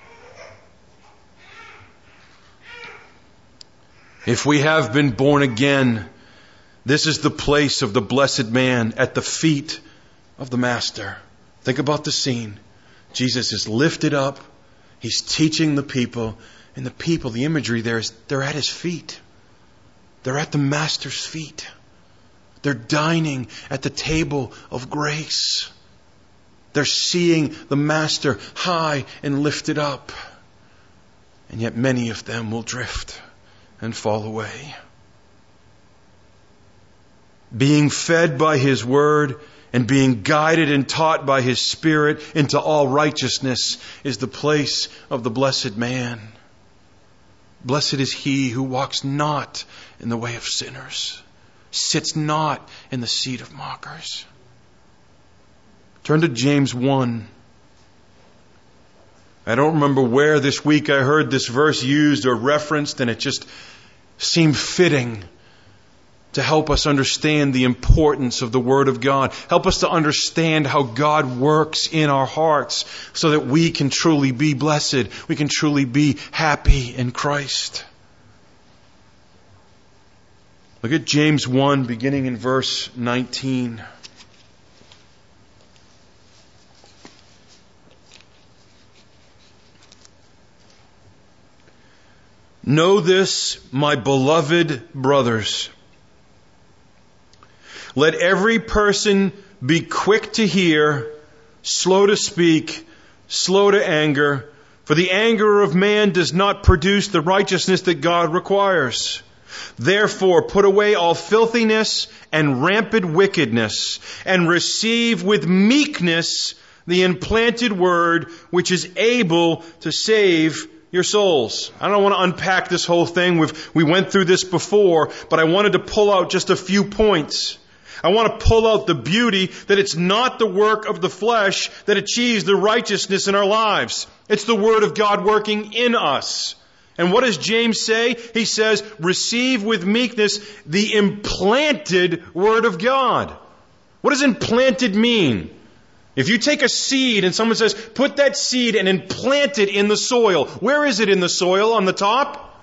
If we have been born again, this is the place of the blessed man at the feet of the Master. Think about the scene. Jesus is lifted up. He's teaching the people. And the people, the imagery there is, they're at His feet. They're at the Master's feet. They're dining at the table of grace. They're seeing the Master high and lifted up. And yet many of them will drift and fall away. Being fed by His Word and being guided and taught by His Spirit into all righteousness is the place of the blessed man. Blessed is he who walks not in the way of sinners, sits not in the seat of mockers. Turn to James one. I don't remember where this week I heard this verse used or referenced, and it just seemed fitting. to help us understand the importance of the Word of God. Help us to understand how God works in our hearts so that we can truly be blessed. We can truly be happy in Christ. Look at James one, beginning in verse nineteen. Know this, my beloved brothers. Let every person be quick to hear, slow to speak, slow to anger, for the anger of man does not produce the righteousness that God requires. Therefore, put away all filthiness and rampant wickedness, and receive with meekness the implanted word, which is able to save your souls. I don't want to unpack this whole thing. We've, we went through this before, but I wanted to pull out just a few points. I want to pull out the beauty that it's not the work of the flesh that achieves the righteousness in our lives. It's the Word of God working in us. And what does James say? He says, receive with meekness the implanted Word of God. What does implanted mean? If you take a seed and someone says, put that seed and implant it in the soil. Where is it in the soil? On the top?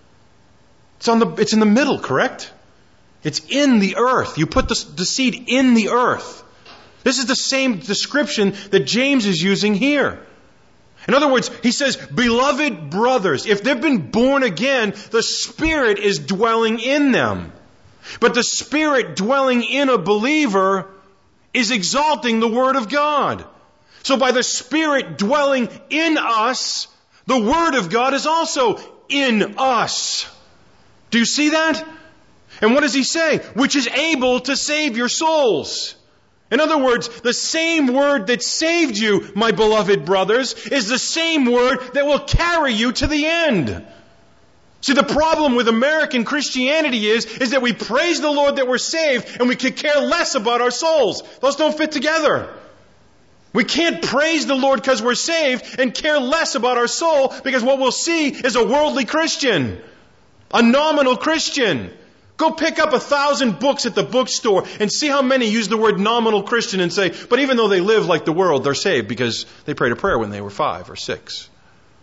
It's on the, it's in the middle, correct? It's in the earth. You put the, the seed in the earth. This is the same description that James is using here. In other words, he says, beloved brothers, if they've been born again, the Spirit is dwelling in them. But the Spirit dwelling in a believer is exalting the Word of God. So by the Spirit dwelling in us, the Word of God is also in us. Do you see that? And what does he say? Which is able to save your souls. In other words, the same word that saved you, my beloved brothers, is the same word that will carry you to the end. See, the problem with American Christianity is, is that we praise the Lord that we're saved and we could care less about our souls. Those don't fit together. We can't praise the Lord because we're saved and care less about our soul, because what we'll see is a worldly Christian, a nominal Christian. Go pick up a thousand books at the bookstore and see how many use the word nominal Christian and say, but even though they live like the world, they're saved because they prayed a prayer when they were five or six.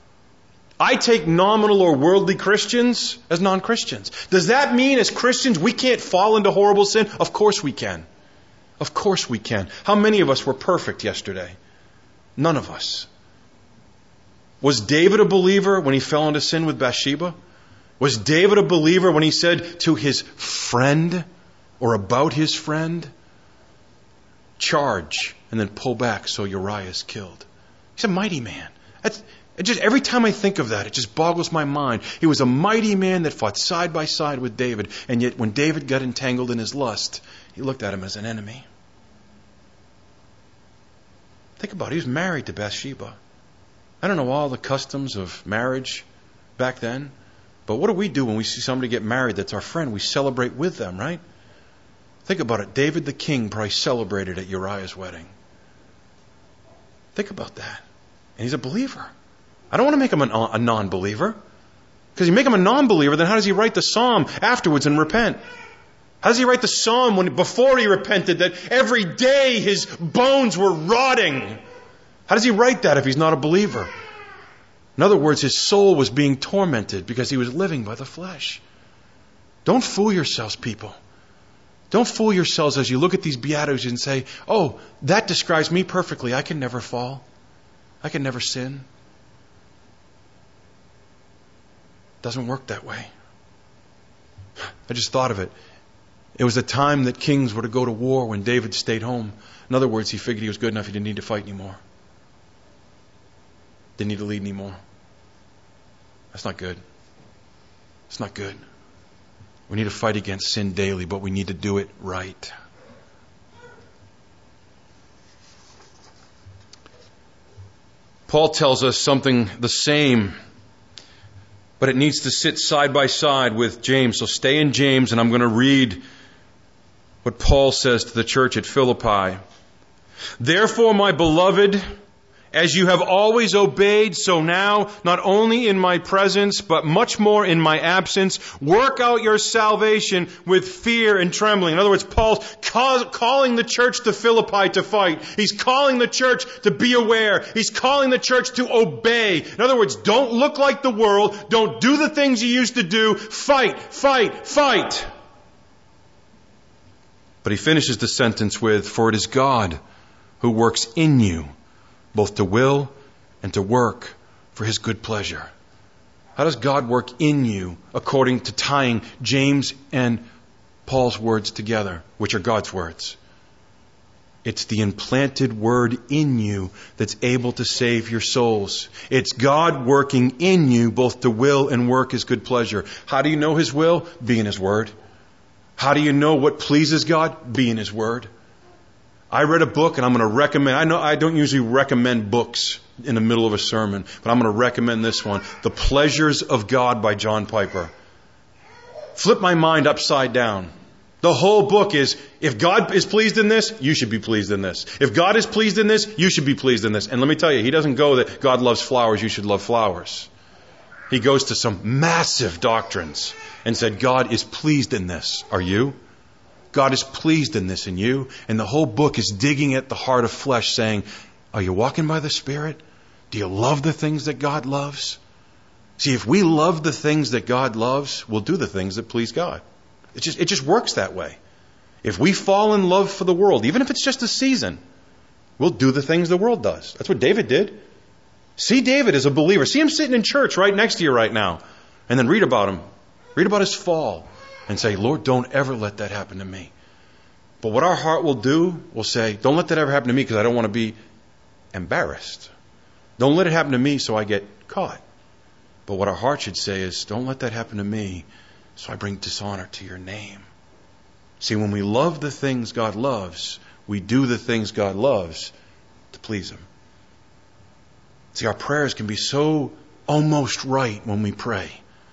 I take nominal or worldly Christians as non-Christians. Does that mean as Christians we can't fall into horrible sin? Of course we can. Of course we can. How many of us were perfect yesterday? None of us. Was David a believer when he fell into sin with Bathsheba? Was David a believer when he said to his friend or about his friend, charge and then pull back so Uriah is killed? He's a mighty man. That's, it just, every time I think of that, it just boggles my mind. He was a mighty man that fought side by side with David, and yet when David got entangled in his lust, he looked at him as an enemy. Think about it. He was married to Bathsheba. I don't know all the customs of marriage back then, but what do we do when we see somebody get married that's our friend? We celebrate with them, right? Think about it. David the king probably celebrated at Uriah's wedding. Think about that. And he's a believer. I don't want to make him a, a non-believer. Because you make him a non-believer, then how does he write the psalm afterwards and repent? How does he write the psalm when before he repented that every day his bones were rotting? How does he write that if he's not a believer? In other words, his soul was being tormented because he was living by the flesh. Don't fool yourselves, people. Don't fool yourselves as you look at these Beatitudes and say, oh, that describes me perfectly. I can never fall. I can never sin. Doesn't work that way. I just thought of it. It was a time that kings were to go to war when David stayed home. In other words, he figured he was good enough. He didn't need to fight anymore. Didn't need to lead anymore. That's not good. It's not good. We need to fight against sin daily, but we need to do it right. Paul tells us something the same, but it needs to sit side by side with James. So stay in James, and I'm going to read what Paul says to the church at Philippi. Therefore, my beloved As you have always obeyed, so now, not only in my presence, but much more in my absence, work out your salvation with fear and trembling. In other words, Paul's call, calling the church to Philippi to fight. He's calling the church to be aware. He's calling the church to obey. In other words, don't look like the world. Don't do the things you used to do. Fight, fight, fight. But he finishes the sentence with, for it is God who works in you, both to will and to work for His good pleasure. How does God work in you according to tying James and Paul's words together, which are God's words? It's the implanted word in you that's able to save your souls. It's God working in you both to will and work His good pleasure. How do you know His will? Be in His word. How do you know what pleases God? Be in His word. I read a book, and I'm going to recommend, I know I don't usually recommend books in the middle of a sermon, but I'm going to recommend this one, The Pleasures of God by John Piper. Flip my mind upside down. The whole book is, if God is pleased in this, you should be pleased in this. If God is pleased in this, you should be pleased in this. And let me tell you, he doesn't go that God loves flowers, you should love flowers. He goes to some massive doctrines and said, God is pleased in this. Are you? God is pleased in this in you. And the whole book is digging at the heart of flesh, saying, are you walking by the Spirit? Do you love the things that God loves? See, if we love the things that God loves, we'll do the things that please God. It just, it just works that way. If we fall in love for the world, even if it's just a season, we'll do the things the world does. That's what David did. See David as a believer. See him sitting in church right next to you right now. And then read about him. Read about his fall. And say, Lord, don't ever let that happen to me. But what our heart will do, will say, don't let that ever happen to me because I don't want to be embarrassed. Don't let it happen to me so I get caught. But what our heart should say is, don't let that happen to me so I bring dishonor to your name. See, when we love the things God loves, we do the things God loves to please Him. See, our prayers can be so almost right when we pray.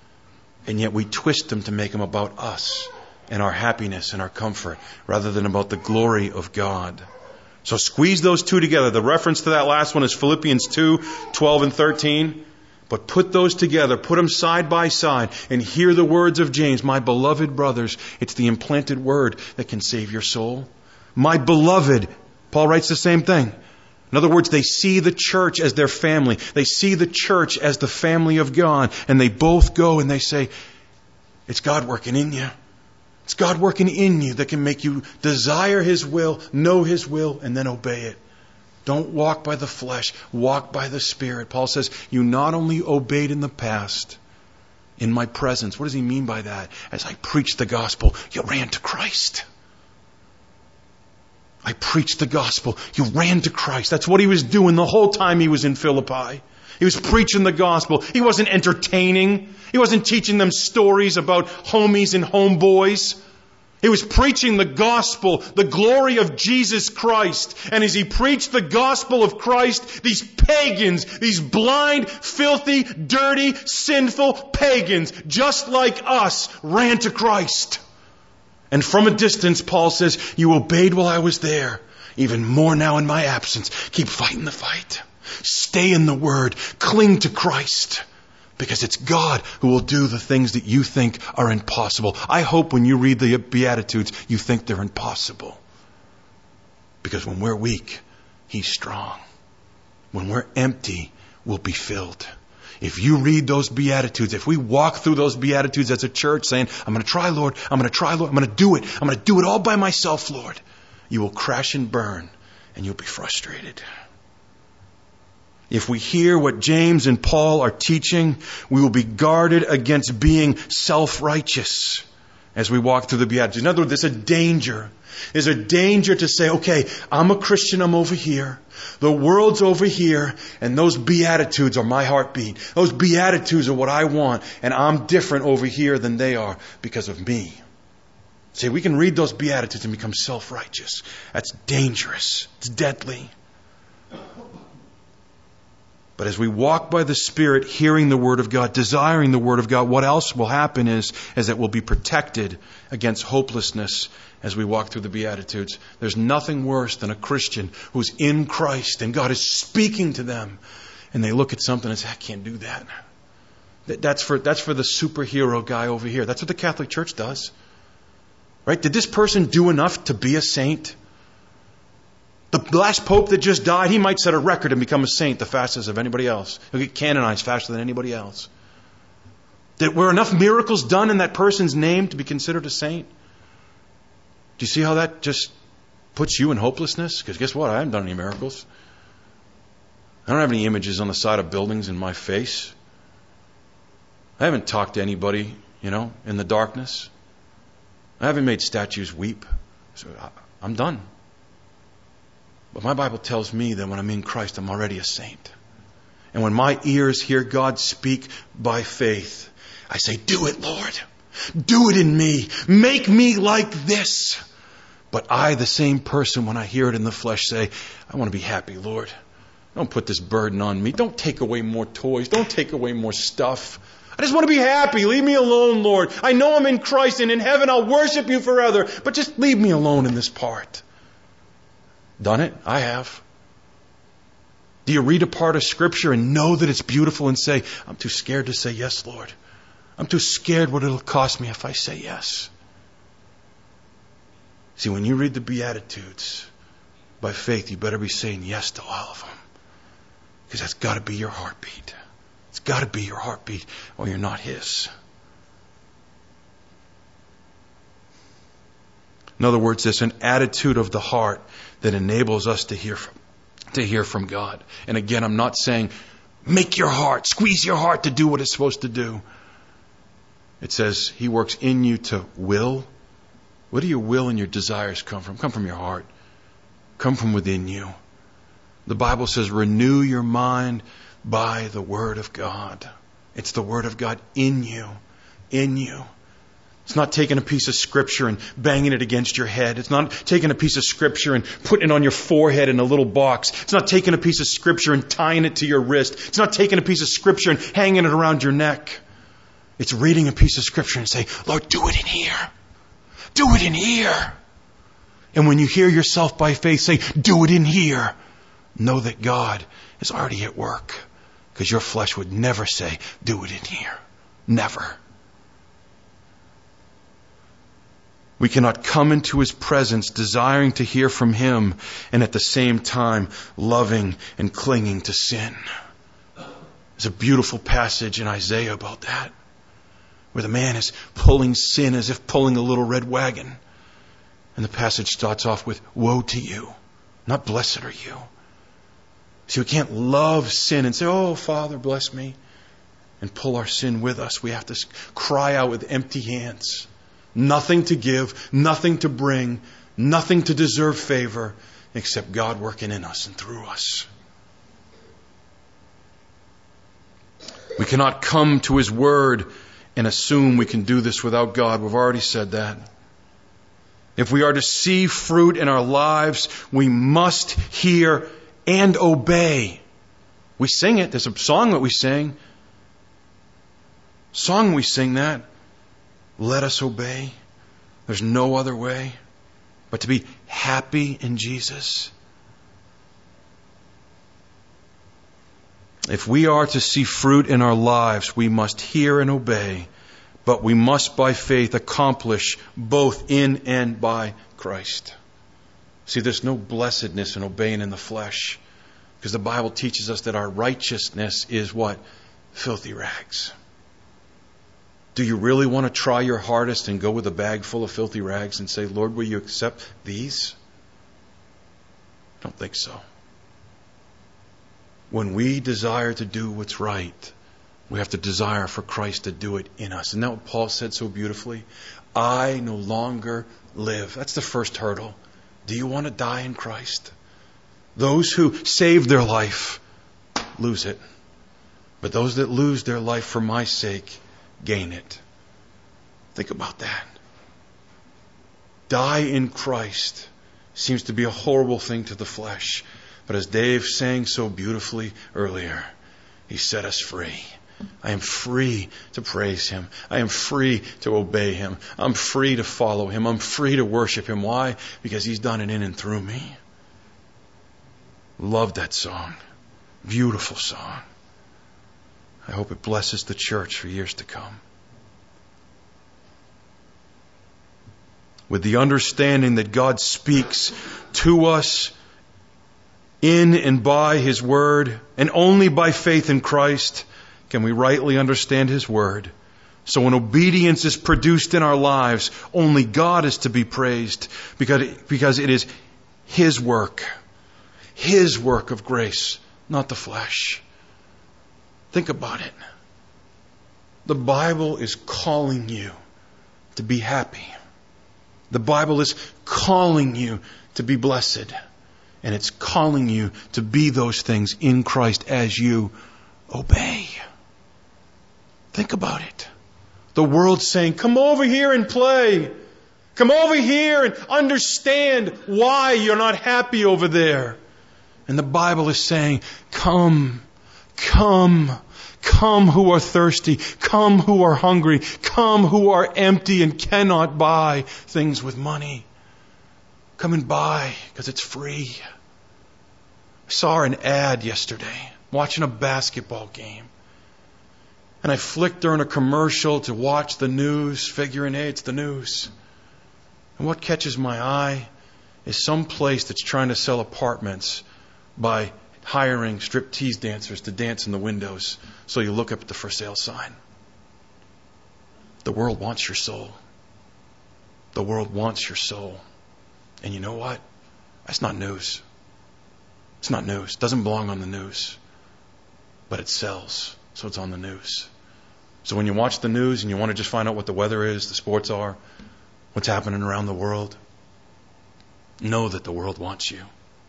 And yet we twist them to make them about us and our happiness and our comfort rather than about the glory of God. So squeeze those two together. The reference to that last one is Philippians two, twelve and thirteen. But put those together, put them side by side, and hear the words of James. My beloved brothers, it's the implanted word that can save your soul. My beloved, Paul writes the same thing. In other words, they see the church as their family. They see the church as the family of God. And they both go and they say, it's God working in you. It's God working in you that can make you desire His will, know His will, and then obey it. Don't walk by the flesh, walk by the Spirit. Paul says, you not only obeyed in the past, in my presence. What does he mean by that? As I preached the gospel, you ran to Christ. I preached the gospel. You ran to Christ. That's what he was doing the whole time he was in Philippi. He was preaching the gospel. He wasn't entertaining. He wasn't teaching them stories about homies and homeboys. He was preaching the gospel, the glory of Jesus Christ. And as he preached the gospel of Christ, these pagans, these blind, filthy, dirty, sinful pagans, just like us, ran to Christ. And from a distance, Paul says, you obeyed while I was there. Even more now in my absence. Keep fighting the fight. Stay in the Word. Cling to Christ. Because it's God who will do the things that you think are impossible. I hope when you read the Beatitudes, you think they're impossible. Because when we're weak, He's strong. When we're empty, we'll be filled. If you read those Beatitudes, if we walk through those Beatitudes as a church saying, I'm going to try, Lord, I'm going to try, Lord, I'm going to do it. I'm going to do it all by myself, Lord. You will crash and burn, and you'll be frustrated. If we hear what James and Paul are teaching, we will be guarded against being self-righteous as we walk through the Beatitudes. In other words, there's a danger. There's a danger to say, okay, I'm a Christian, I'm over here. The world's over here, and those Beatitudes are my heartbeat. Those Beatitudes are what I want, and I'm different over here than they are because of me. See, we can read those Beatitudes and become self-righteous. That's dangerous. It's deadly. But as we walk by the Spirit, hearing the Word of God, desiring the Word of God, what else will happen is, is that we'll be protected against hopelessness as we walk through the Beatitudes. There's nothing worse than a Christian who's in Christ and God is speaking to them and they look at something and say, I can't do that. That's for, that's for the superhero guy over here. That's what the Catholic Church does. Right? Did this person do enough to be a saint? The last pope that just died, he might set a record and become a saint the fastest of anybody else. He'll get canonized faster than anybody else. Did, were enough miracles done in that person's name to be considered a saint? Do you see how that just puts you in hopelessness? Because guess what? I haven't done any miracles. I don't have any images on the side of buildings in my face. I haven't talked to anybody, you know, in the darkness. I haven't made statues weep. So I'm done. But my Bible tells me that when I'm in Christ, I'm already a saint. And when my ears hear God speak by faith, I say, do it, Lord. Do it in me. Make me like this. But I, the same person, when I hear it in the flesh, say, I want to be happy, Lord. Don't put this burden on me. Don't take away more toys. Don't take away more stuff. I just want to be happy. Leave me alone, Lord. I know I'm in Christ and in heaven I'll worship you forever. But just leave me alone in this part. Done it? I have. Do you read a part of Scripture and know that it's beautiful and say, I'm too scared to say yes, Lord. I'm too scared what it'll cost me if I say yes. See, when you read the Beatitudes by faith, you better be saying yes to all of them. Because that's got to be your heartbeat. It's got to be your heartbeat or you're not His. In other words, it's an attitude of the heart that enables us to hear from, to hear from God. And again, I'm not saying make your heart, squeeze your heart to do what it's supposed to do. It says He works in you to will. Where do your will and your desires come from? Come from your heart. Come from within you. The Bible says renew your mind by the Word of God. It's the Word of God in you. In you. It's not taking a piece of Scripture and banging it against your head. It's not taking a piece of Scripture and putting it on your forehead in a little box. It's not taking a piece of Scripture and tying it to your wrist. It's not taking a piece of Scripture and hanging it around your neck. It's reading a piece of Scripture and say, Lord, do it in here. Do it in here. And when you hear yourself by faith say, do it in here, know that God is already at work. Because your flesh would never say, do it in here. Never. We cannot come into His presence desiring to hear from Him and at the same time loving and clinging to sin. There's a beautiful passage in Isaiah about that, where the man is pulling sin as if pulling a little red wagon. And the passage starts off with, woe to you, not blessed are you. See, we can't love sin and say, oh, Father, bless me, and pull our sin with us. We have to cry out with empty hands. Nothing to give, nothing to bring, nothing to deserve favor, except God working in us and through us. We cannot come to His Word and assume we can do this without God. We've already said that. If we are to see fruit in our lives, we must hear and obey. We sing it. There's a song that we sing. Song we sing that. Let us obey. There's no other way but to be happy in Jesus. If we are to see fruit in our lives, we must hear and obey, but we must by faith accomplish both in and by Christ. See, there's no blessedness in obeying in the flesh, because the Bible teaches us that our righteousness is what? Filthy rags. Do you really want to try your hardest and go with a bag full of filthy rags and say, Lord, will you accept these? I don't think so. When we desire to do what's right, we have to desire for Christ to do it in us. Isn't that what Paul said so beautifully? I no longer live. That's the first hurdle. Do you want to die in Christ? Those who save their life lose it. But those that lose their life for my sake gain it. Think about that. Die in Christ seems to be a horrible thing to the flesh. But as Dave sang so beautifully earlier, He set us free. I am free to praise Him. I am free to obey Him. I'm free to follow Him. I'm free to worship Him. Why? Because He's done it in and through me. Love that song. Beautiful song. I hope it blesses the church for years to come. With the understanding that God speaks to us in and by His Word, and only by faith in Christ can we rightly understand His Word. So when obedience is produced in our lives, only God is to be praised because, because it is His work. His work of grace, not the flesh. Think about it. The Bible is calling you to be happy. The Bible is calling you to be blessed. And it's calling you to be those things in Christ as you obey. Think about it. The world's saying, come over here and play. Come over here and understand why you're not happy over there. And the Bible is saying, come, come, come who are thirsty, come who are hungry, come who are empty and cannot buy things with money. Come and buy because it's free. I saw an ad yesterday, watching a basketball game. And I flicked during a commercial to watch the news, figuring, hey, it's the news. And what catches my eye is some place that's trying to sell apartments by hiring striptease dancers to dance in the windows so you look up at the for sale sign. The world wants your soul. The world wants your soul. And you know what? That's not news. It's not news. It doesn't belong on the news. But it sells, so it's on the news. So when you watch the news and you want to just find out what the weather is, the sports are, what's happening around the world, know that the world wants you.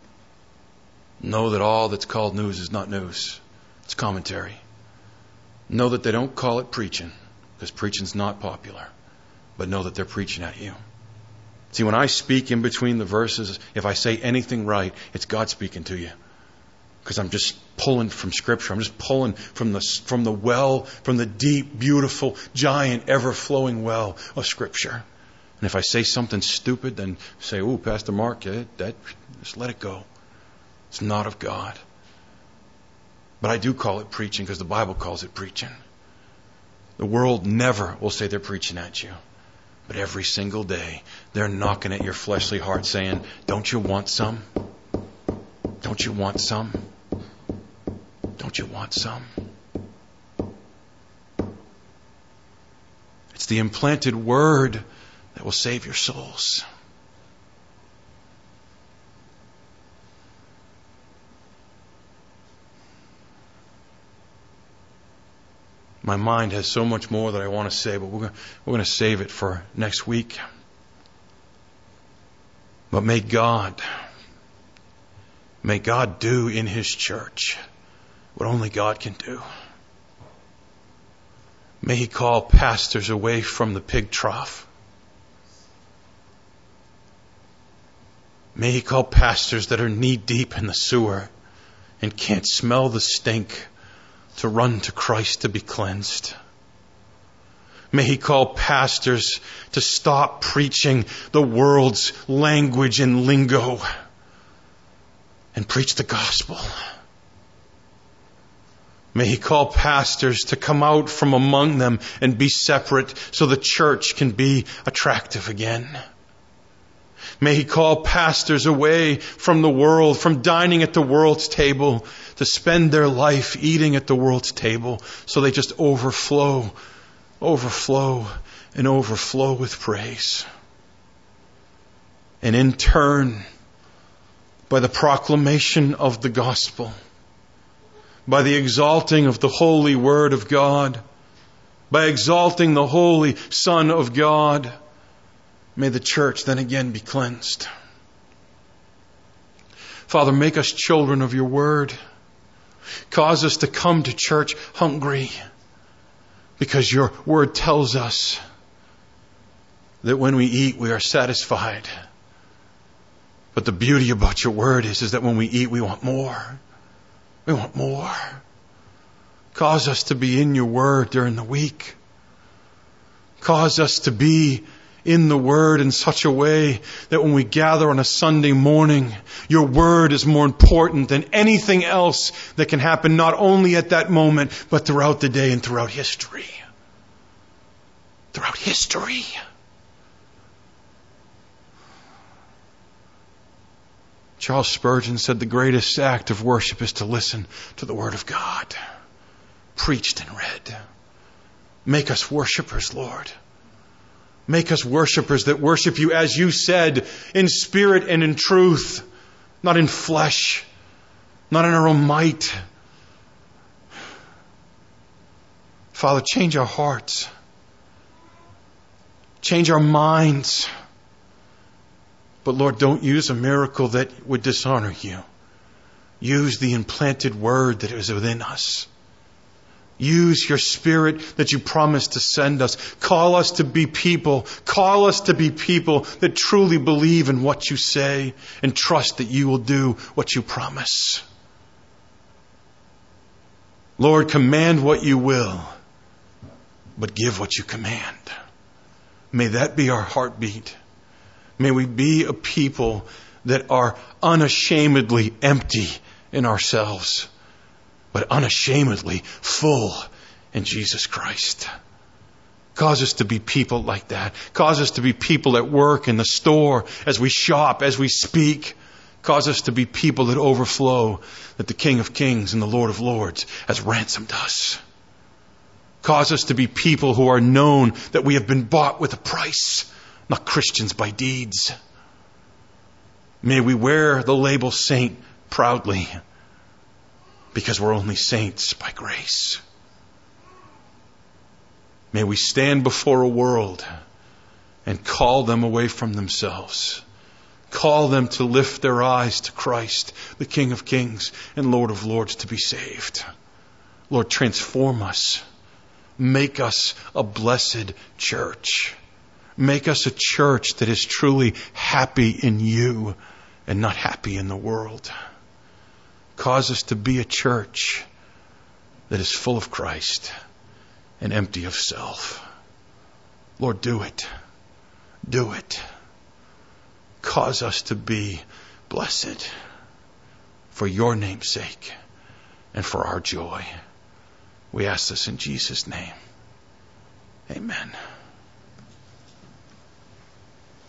Know that all that's called news is not news. It's commentary. Know that they don't call it preaching, because preaching's not popular. But know that they're preaching at you. See, when I speak in between the verses, if I say anything right, it's God speaking to you. Because I'm just pulling from Scripture. I'm just pulling from the from the well, from the deep, beautiful, giant, ever-flowing well of Scripture. And if I say something stupid, then say, "Ooh, Pastor Mark, yeah, that, just let it go. It's not of God." But I do call it preaching because the Bible calls it preaching. The world never will say they're preaching at you. But every single day, they're knocking at your fleshly heart saying, "Don't you want some? Don't you want some? Don't you want some?" It's the implanted word that will save your souls. My mind has so much more that I want to say, but we're going to, we're going to save it for next week. But may God, may God do in His church what only God can do. May He call pastors away from the pig trough. May He call pastors that are knee deep in the sewer and can't smell the stink to run to Christ to be cleansed. May He call pastors to stop preaching the world's language and lingo and preach the gospel. May He call pastors to come out from among them and be separate so the church can be attractive again. May He call pastors away from the world, from dining at the world's table, to spend their life eating at the world's table so they just overflow, overflow, and overflow with praise. And in turn, by the proclamation of the gospel, by the exalting of the holy word of God, by exalting the holy Son of God, may the church then again be cleansed. Father, make us children of your word. Cause us to come to church hungry, because your word tells us that when we eat, we are satisfied. But the beauty about your word is, is that when we eat, we want more. We want more. Cause us to be in your word during the week. Cause us to be in the word in such a way that when we gather on a Sunday morning, your word is more important than anything else that can happen, not only at that moment, but throughout the day and throughout history. Throughout history. Charles Spurgeon said the greatest act of worship is to listen to the word of God, preached and read. Make us worshipers, Lord. Make us worshipers that worship you, as you said, in spirit and in truth, not in flesh, not in our own might. Father, change our hearts. Change our minds. But Lord, don't use a miracle that would dishonor you. Use the implanted word that is within us. Use your Spirit that you promised to send us. Call us to be people. Call us to be people that truly believe in what you say and trust that you will do what you promise. Lord, command what you will, but give what you command. May that be our heartbeat. May we be a people that are unashamedly empty in ourselves, but unashamedly full in Jesus Christ. Cause us to be people like that. Cause us to be people at work, in the store, as we shop, as we speak. Cause us to be people that overflow, that the King of Kings and the Lord of Lords has ransomed us. Cause us to be people who are known that we have been bought with a price, not Christians by deeds. May we wear the label saint proudly, because we're only saints by grace. May we stand before a world and call them away from themselves. Call them to lift their eyes to Christ, the King of Kings and Lord of Lords, to be saved. Lord, transform us. Make us a blessed church. Make us a church that is truly happy in you and not happy in the world. Cause us to be a church that is full of Christ and empty of self. Lord, do it. Do it. Cause us to be blessed for your name's sake and for our joy. We ask this in Jesus' name. Amen.